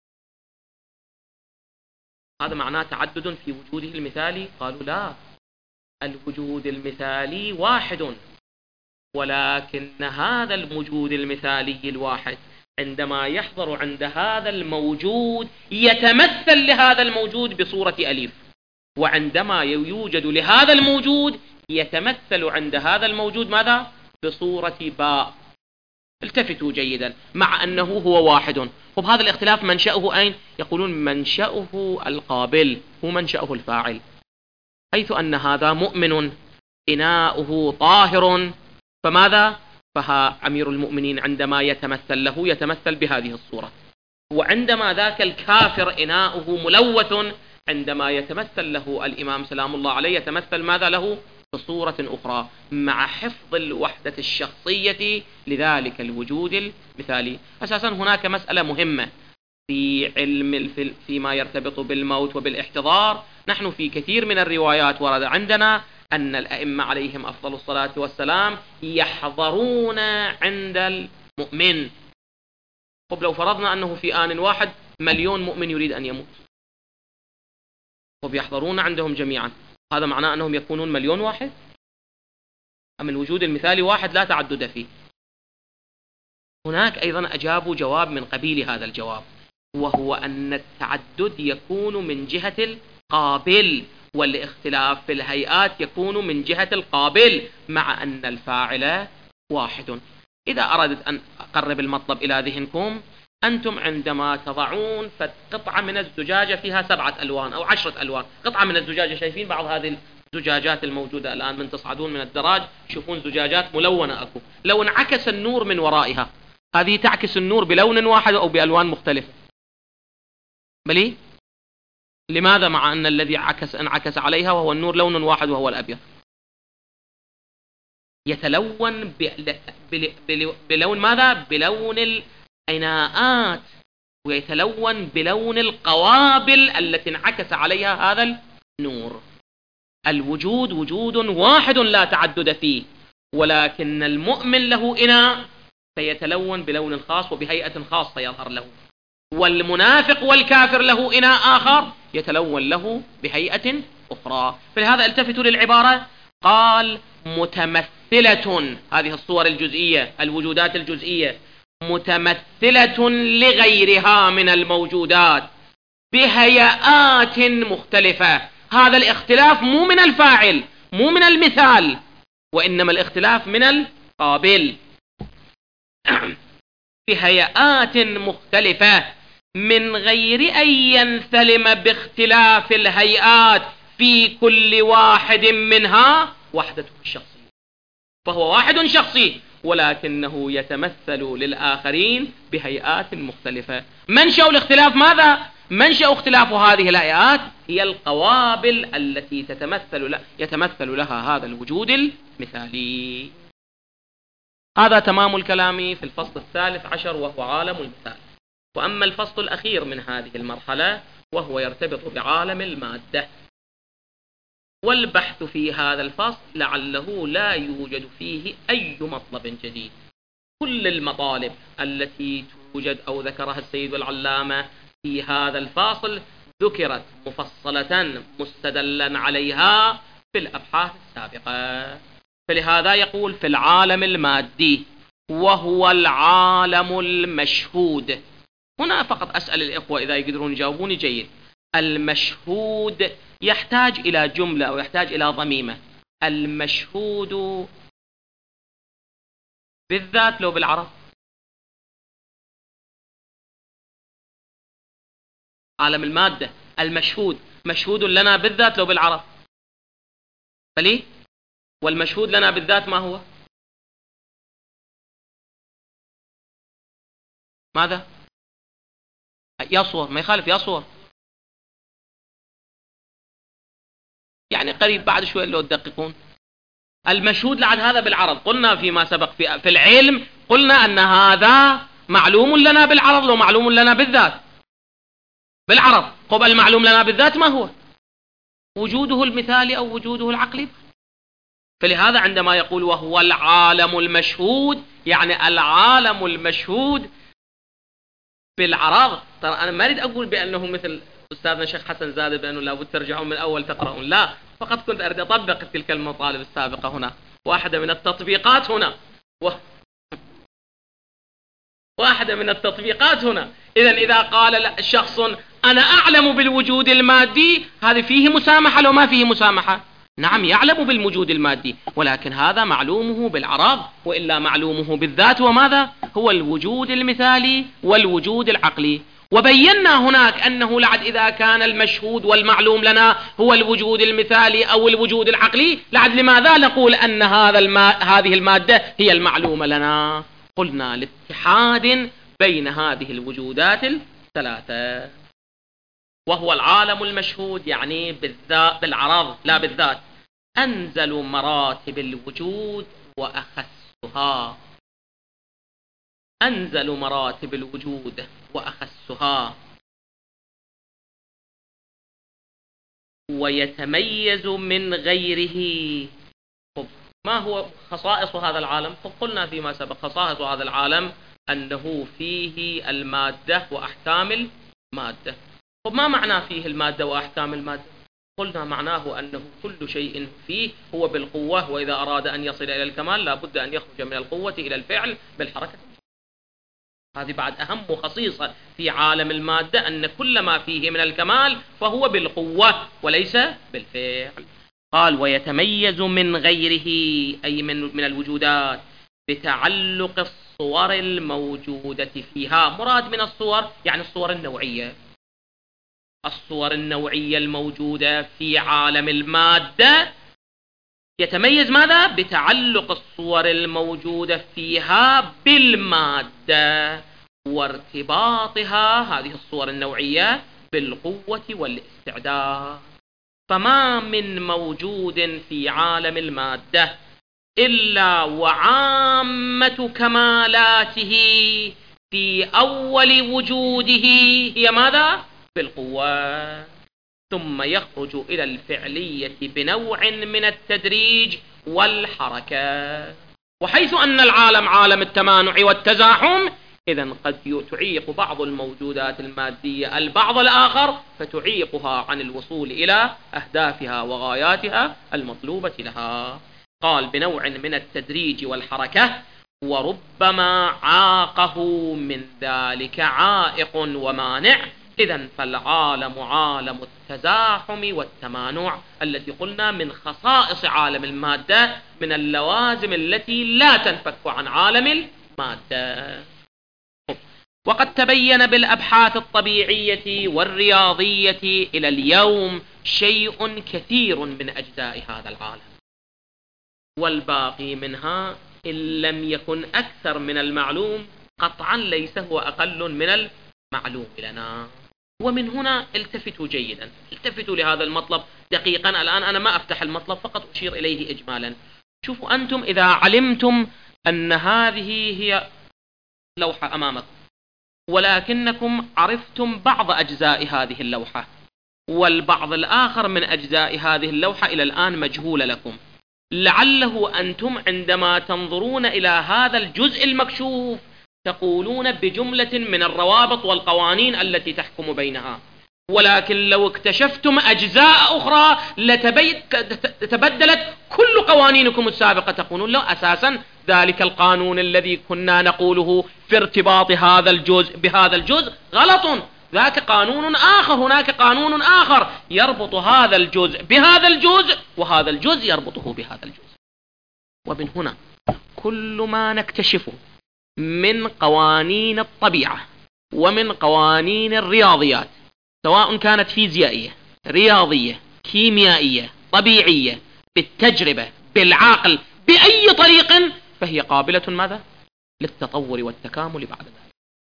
هذا معناه تعدد في وجوده المثالي؟ قالوا لا، الوجود المثالي واحد، ولكن هذا الموجود المثالي الواحد عندما يحضر عند هذا الموجود يتمثل لهذا الموجود بصورة ألف، وعندما يوجد لهذا الموجود يتمثل عند هذا الموجود ماذا؟ بصورة باء. التفتوا جيدا، مع أنه هو واحد. وبهذا الاختلاف منشأه أين؟ يقولون منشأه القابل ومنشأه الفاعل، حيث أن هذا مؤمن إناؤه طاهر، فماذا؟ فها أمير المؤمنين عندما يتمثل له يتمثل بهذه الصورة، وعندما ذاك الكافر إناؤه ملوث عندما يتمثل له الإمام سلام الله عليه يتمثل ماذا له؟ بصورة أخرى، مع حفظ الوحدة الشخصية لذلك الوجود المثالي. أساسا هناك مسألة مهمة في علم فيما يرتبط بالموت وبالاحتضار. نحن في كثير من الروايات ورد عندنا أن الأئمة عليهم أفضل الصلاة والسلام يحضرون عند المؤمن. طب لو فرضنا أنه في آن واحد مليون مؤمن يريد أن يموت، طب يحضرون عندهم جميعا، هذا معناه أنهم يكونون مليون واحد؟ أم الوجود المثالي واحد لا تعدد فيه؟ هناك أيضا أجابوا جواب من قبيل هذا الجواب، وهو أن التعدد يكون من جهة القابل، والاختلاف في الهيئات يكون من جهة القابل، مع أن الفاعل واحد. إذا أردت أن أقرب المطلب إلى ذهنكم، أنتم عندما تضعون قطعة من الزجاجة فيها سبعة ألوان أو عشرة ألوان، قطعة من الزجاجة، شايفين بعض هذه الزجاجات الموجودة الآن من تصعدون من الدراج تشوفون زجاجات ملونة أكو، لو انعكس النور من ورائها هذه تعكس النور بلون واحد أو بألوان مختلفة، بلي؟ لماذا مع أن الذي عكس انعكس عليها وهو النور لون واحد وهو الأبيض؟ يتلون بلون ماذا؟ بلون الإناءات، ويتلون بلون القوابل التي انعكس عليها هذا النور. الوجود وجود واحد لا تعدد فيه، ولكن المؤمن له إناء فيتلون بلون خاص وبهيئة خاصة يظهر له، والمنافق والكافر له إناء آخر يتلون له بهيئة أخرى. فلهذا التفتوا للعبارة، قال متمثلة، هذه الصور الجزئية الوجودات الجزئية متمثلة لغيرها من الموجودات بهيئات مختلفة. هذا الاختلاف مو من الفاعل مو من المثال، وإنما الاختلاف من القابل. بهيئات مختلفة من غير أن ينثلم باختلاف الهيئات في كل واحد منها وحدته الشخصية، فهو واحد شخصي ولكنه يتمثل للآخرين بهيئات مختلفة. منشأ الاختلاف ماذا؟ منشأ اختلاف هذه الهيئات هي القوابل التي تتمثل يتمثل لها هذا الوجود المثالي. هذا تمام الكلام في الفصل الثالث عشر وهو عالم المثال. وأما الفصل الأخير من هذه المرحلة وهو يرتبط بعالم المادة، والبحث في هذا الفصل لعله لا يوجد فيه أي مطلب جديد. كل المطالب التي توجد أو ذكرها السيد العلامة في هذا الفاصل ذكرت مفصلة مستدلا عليها في الأبحاث السابقة. فلهذا يقول في العالم المادي وهو العالم المشهود. هنا فقط أسأل الإخوة إذا يقدرون يجاوبوني جيد. المشهود يحتاج إلى جملة أو يحتاج إلى ضميمة. المشهود بالذات لو بالعرب؟ عالم المادة المشهود مشهود لنا بالذات لو بالعرب؟ بلي؟ والمشهود لنا بالذات ما هو؟ ماذا؟ يصور، ما يخالف يصور، يعني قريب بعد شوي لو تدققون. المشهود لعد هذا بالعرض، قلنا فيما سبق في, في العلم قلنا أن هذا معلوم لنا بالعرض لو معلوم لنا بالذات بالعرض. قبل المعلوم لنا بالذات ما هو؟ وجوده المثالي أو وجوده العقلي. فلهذا عندما يقول وهو العالم المشهود يعني العالم المشهود بالعرض. ترى أنا ما أريد أقول بأنه مثل أستاذنا الشيخ حسن زاد بأنه لابد ترجعون من أول تقرؤون، لا، فقط كنت أريد أطبق تلك المطالب السابقة هنا، واحدة من التطبيقات هنا و... واحدة من التطبيقات هنا. إذن إذا قال شخص أنا أعلم بالوجود المادي، هذا فيه مسامحة لو ما فيه مسامحة؟ نعم، يعلم بالوجود المادي، ولكن هذا معلومه بالعرض، وإلا معلومه بالذات وماذا هو الوجود المثالي والوجود العقلي. وبينا هناك أنه لعد إذا كان المشهود والمعلوم لنا هو الوجود المثالي أو الوجود العقلي، لعد لماذا نقول أن هذا الما... هذه المادة هي المعلومة لنا؟ قلنا لاتحاد بين هذه الوجودات الثلاثة، وهو العالم المشهود، يعني بالذات بالعرض لا بالذات. أنزل مراتب الوجود وأخسها، أنزل مراتب الوجود وأخسها، ويتميز من غيره. ما هو خصائص هذا العالم؟ قلنا فيما سبق خصائص هذا العالم أنه فيه المادة وأحكام المادة. طب ما معنى فيه المادة وأحكام المادة؟ قلنا معناه أنه كل شيء فيه هو بالقوة، وإذا أراد أن يصل إلى الكمال لا بد أن يخرج من القوة إلى الفعل بالحركة. هذه بعد أهم خصيصة في عالم المادة، أن كل ما فيه من الكمال فهو بالقوة وليس بالفعل. قال ويتميز من غيره، أي من, من الوجودات، بتعلق الصور الموجودة فيها. مراد من الصور يعني الصور النوعية، الصور النوعية الموجودة في عالم المادة. يتميز ماذا؟ بتعلق الصور الموجودة فيها بالمادة، وارتباطها هذه الصور النوعية بالقوة والاستعداد. فما من موجود في عالم المادة إلا وعامة كمالاته في أول وجوده هي ماذا؟ بالقوة، ثم يخرج إلى الفعلية بنوع من التدريج والحركة. وحيث أن العالم عالم التمانع والتزاحم، إذن قد تعيق بعض الموجودات المادية البعض الآخر، فتعيقها عن الوصول إلى أهدافها وغاياتها المطلوبة لها. قال بنوع من التدريج والحركة، وربما عاقه من ذلك عائق ومانع. إذن فالعالم عالم التزاحم والتمانع، التي قلنا من خصائص عالم المادة، من اللوازم التي لا تنفك عن عالم المادة. وقد تبين بالأبحاث الطبيعية والرياضية إلى اليوم شيء كثير من أجزاء هذا العالم، والباقي منها إن لم يكن أكثر من المعلوم قطعا ليس هو أقل من المعلوم لنا. ومن هنا التفتوا جيدا، التفتوا لهذا المطلب دقيقا. الآن أنا ما أفتح المطلب، فقط أشير إليه إجمالا. شوفوا أنتم إذا علمتم أن هذه هي لوحة أمامكم، ولكنكم عرفتم بعض أجزاء هذه اللوحة، والبعض الآخر من أجزاء هذه اللوحة إلى الآن مجهول لكم، لعله أنتم عندما تنظرون إلى هذا الجزء المكشوف تقولون بجملة من الروابط والقوانين التي تحكم بينها. ولكن لو اكتشفتم أجزاء أخرى لتبدلت كل قوانينكم السابقة، تقولون له أساسا ذلك القانون الذي كنا نقوله في ارتباط هذا الجزء بهذا الجزء غلط، ذاك قانون آخر، هناك قانون آخر يربط هذا الجزء بهذا الجزء، وهذا الجزء يربطه بهذا الجزء. ومن هنا كل ما نكتشفه من قوانين الطبيعة ومن قوانين الرياضيات، سواء كانت فيزيائية، رياضية، كيميائية، طبيعية، بالتجربة، بالعقل، بأي طريق، فهي قابلة ماذا؟ للتطور والتكامل بعد ذلك.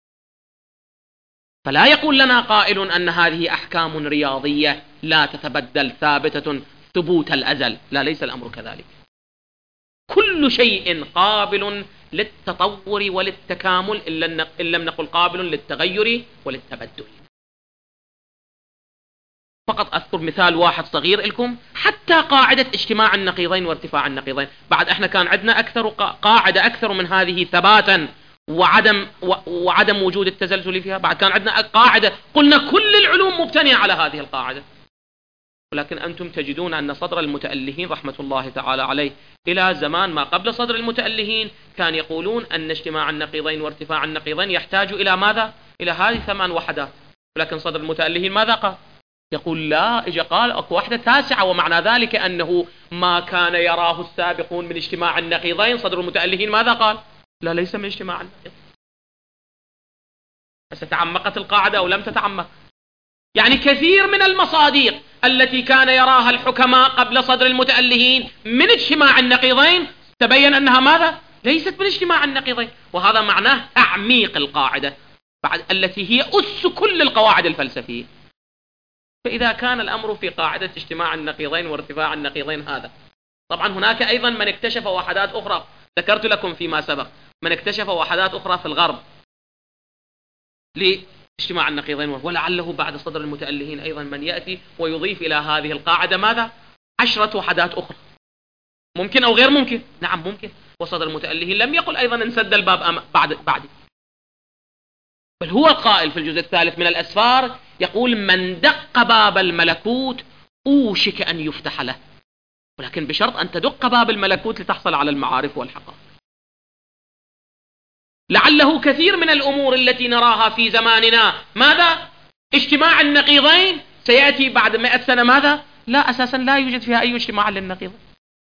فلا يقول لنا قائل أن هذه أحكام رياضية لا تتبدل ثابتة ثبوت الأزل، لا، ليس الأمر كذلك. كل شيء قابل للتطور وللتكامل، إن لم نقل قابل للتغير وللتبدل. فقط أذكر مثال واحد صغير لكم، حتى قاعدة اجتماع النقيضين وارتفاع النقيضين، بعد احنا كان عندنا أكثر قاعدة أكثر من هذه ثباتا وعدم وعدم وجود التزلزل فيها، بعد كان عندنا قاعدة قلنا كل العلوم مبتنية على هذه القاعدة. ولكن أنتم تجدون أن صدر المتألهين رحمة الله تعالى عليه إلى زمان ما قبل صدر المتألهين كان يقولون أن اجتماع النقيضين وارتفاع النقيضين يحتاج إلى ماذا؟ إلى هذه ثمان وحدات. ولكن صدر المتألهين ماذا قال؟ يقول لا، إجا قال أكو وحدة تاسعة، ومعنى ذلك أنه ما كان يراه السابقون من اجتماع النقيضين. صدر المتألهين ماذا قال؟ لا، ليس من اجتماع النقيضين. بس تعمقت القاعدة أو لم تتعمق؟ يعني كثير من المصادق التي كان يراها الحكماء قبل صدر المتألهين من اجتماع النقيضين تبين أنها ماذا؟ ليست من اجتماع النقيضين. وهذا معناه تعميق القاعدة بعد التي هي أس كل القواعد الفلسفية. فإذا كان الأمر في قاعدة اجتماع النقيضين وارتفاع النقيضين هذا، طبعا هناك أيضا من اكتشف وحدات أخرى ذكرت لكم فيما سبق، من اكتشف وحدات أخرى في الغرب لاجتماع النقيضين، ولعله بعد صدر المتألهين أيضا من يأتي ويضيف إلى هذه القاعدة ماذا؟ عشرة وحدات أخرى. ممكن أو غير ممكن؟ نعم ممكن. وصدر المتألهين لم يقل أيضا انسد الباب بعد بعد بل هو القائل في الجزء الثالث من الأسفار يقول من دق باب الملكوت أوشك أن يفتح له، ولكن بشرط أن تدق باب الملكوت لتحصل على المعارف والحقائق. لعله كثير من الأمور التي نراها في زماننا ماذا؟ اجتماع النقيضين سيأتي بعد مئة سنة ماذا؟ لا، أساسا لا يوجد فيها أي اجتماع للنقيضين.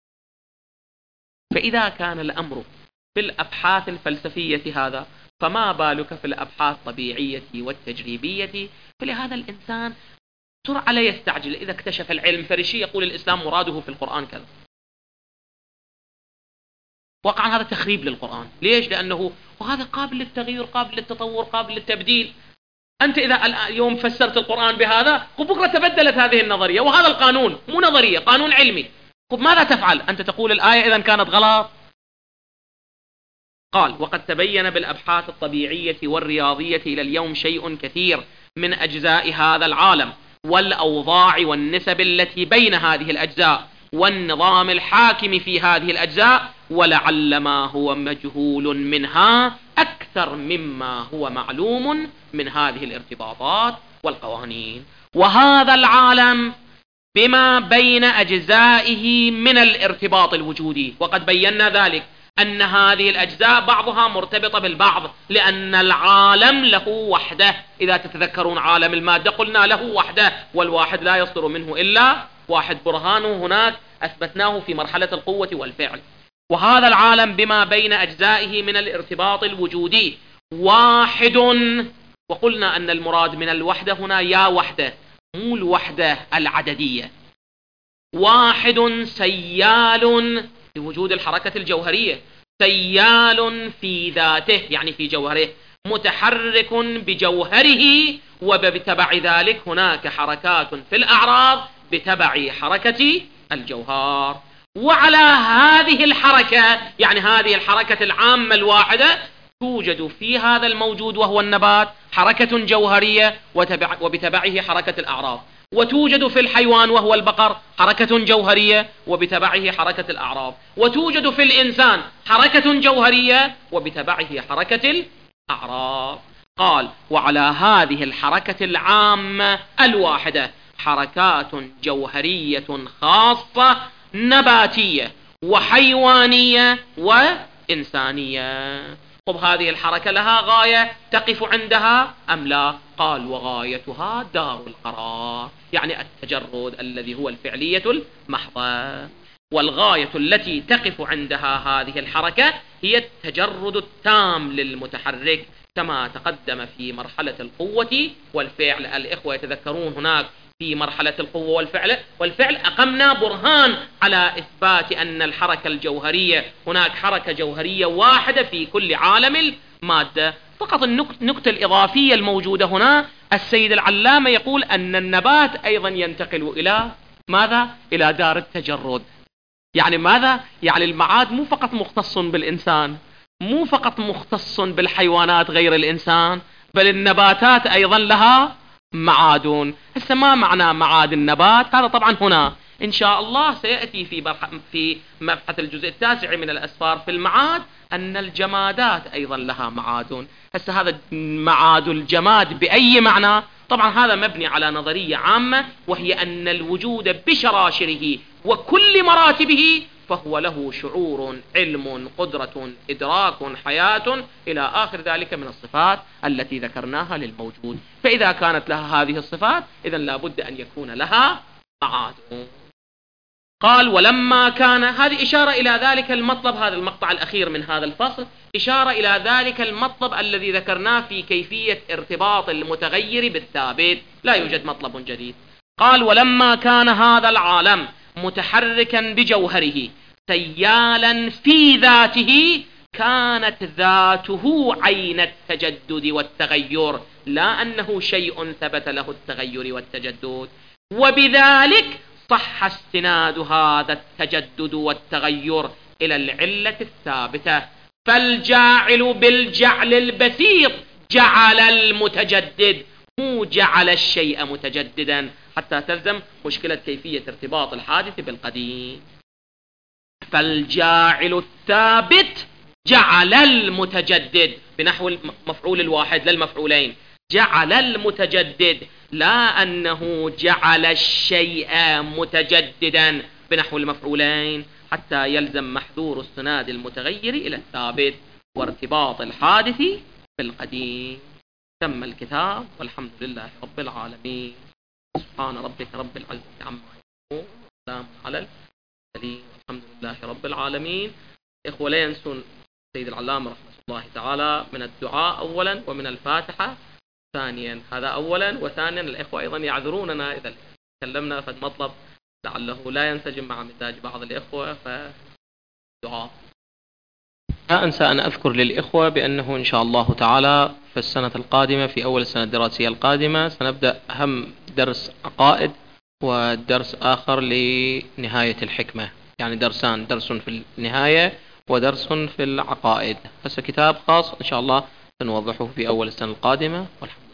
فإذا كان الأمر في الأبحاث الفلسفية هذا، فما بالك في الأبحاث الطبيعية والتجريبية؟ فلهذا الإنسان سرعة لا يستعجل. إذا اكتشف العلم فرشي يقول الإسلام مراده في القرآن كذا، واقعا هذا تخريب للقرآن. ليش؟ لأنه وهذا قابل للتغيير، قابل للتطور، قابل للتبديل. أنت إذا اليوم فسرت القرآن بهذا، بكرة تبدلت هذه النظرية، وهذا القانون مو نظرية، قانون علمي. ماذا تفعل؟ أنت تقول الآية إذا كانت غلط. قال وقد تبين بالأبحاث الطبيعية والرياضية إلى اليوم شيء كثير من أجزاء هذا العالم والأوضاع والنسب التي بين هذه الأجزاء والنظام الحاكم في هذه الأجزاء، ولعل ما هو مجهول منها أكثر مما هو معلوم من هذه الارتباطات والقوانين. وهذا العالم بما بين أجزائه من الارتباط الوجودي، وقد بينا ذلك أن هذه الأجزاء بعضها مرتبطة بالبعض، لأن العالم له وحدة. إذا تتذكرون عالم المادة قلنا له وحدة، والواحد لا يصدر منه إلا واحد. برهانه هناك أثبتناه في مرحلة القوة والفعل. وهذا العالم بما بين أجزائه من الارتباط الوجودي واحد، وقلنا أن المراد من الوحدة هنا يا وحدة، مو الوحدة العددية. واحد سيال لوجود الحركة الجوهرية، سيال في ذاته يعني في جوهره، متحرك بجوهره، وبتبع ذلك هناك حركات في الأعراض بتبع حركة الجوهر. وعلى هذه الحركة يعني هذه الحركة العامة الواحدة توجد في هذا الموجود وهو النبات حركة جوهرية وبتبعه حركة الأعراض، وتوجد في الحيوان وهو البقر حركة جوهرية وبتبعه حركة الأعراض، وتوجد في الإنسان حركة جوهرية وبتبعه حركة الأعراض. قال وعلى هذه الحركة العامة الواحدة حركات جوهرية خاصة نباتية وحيوانية وإنسانية. طب هذه الحركة لها غاية تقف عندها أم لا؟ قال وغايتها دار القرار، يعني التجرد الذي هو الفعلية المحضة. والغاية التي تقف عندها هذه الحركة هي التجرد التام للمتحرك، كما تقدم في مرحلة القوة والفعل. الإخوة يتذكرون هناك في مرحلة القوة والفعل والفعل أقمنا برهان على إثبات أن الحركة الجوهرية هناك حركة جوهرية واحدة في كل عالم المادة. فقط النقطة الإضافية الموجودة هنا، السيد العلامة يقول أن النبات أيضا ينتقل إلى ماذا؟ إلى دار التجرد. يعني ماذا؟ يعني المعاد مو فقط مختص بالإنسان، مو فقط مختص بالحيوانات غير الإنسان، بل النباتات أيضا لها معادون. هسه ما معنى معاد النبات؟ هذا طبعا هنا إن شاء الله سيأتي في في مبحث الجزء التاسع من الأسفار في المعاد أن الجمادات أيضا لها معادون. هسه هذا معاد الجماد بأي معنى؟ طبعا هذا مبني على نظرية عامة، وهي أن الوجود بشراشره وكل مراتبه فهو له شعور، علم، قدرة، إدراك، حياة إلى آخر ذلك من الصفات التي ذكرناها للموجود. فإذا كانت لها هذه الصفات إذن لا بد أن يكون لها معادن. قال ولما كان، هذه إشارة إلى ذلك المطلب، هذا المقطع الأخير من هذا الفصل إشارة إلى ذلك المطلب الذي ذكرناه في كيفية ارتباط المتغير بالثابت، لا يوجد مطلب جديد. قال ولما كان هذا العالم متحركا بجوهره سيالا في ذاته، كانت ذاته عين التجدد والتغير، لا أنه شيء ثبت له التغير والتجدد. وبذلك صح استناد هذا التجدد والتغير إلى العلة الثابتة، فالجاعل بالجعل البسيط جعل المتجدد، مو جعل الشيء متجددا، حتى تلزم مشكلة كيفية ارتباط الحادث بالقديم. فالجاعل الثابت جعل المتجدد بنحو المفعول الواحد للمفعولين، جعل المتجدد، لا أنه جعل الشيء متجددا بنحو المفعولين، حتى يلزم محذور استناد المتغير إلى الثابت وارتباط الحادث بالقديم. تم الكتاب والحمد لله رب العالمين. سبحان ربك رب العزة عما يصفون وسلام على المرسلين والحمد لله رب العالمين. إخوة لا ينسون سيد العلامة رحمة الله تعالى من الدعاء أولا ومن الفاتحة ثانيا، هذا أولا. وثانيا الإخوة أيضا يعذروننا إذا تكلمنا في المطلب لعله لا ينسجم مع مزاج بعض الإخوة، فدعاء. لا أنسى أن أذكر للإخوة بأنه إن شاء الله تعالى في السنة القادمة، في أول السنة الدراسية القادمة، سنبدأ أهم درس عقائد ودرس آخر لنهاية الحكمة، يعني درسان، درس في النهاية ودرس في العقائد، بس كتاب خاص إن شاء الله سنوضحه في أول السنة القادمة والحمد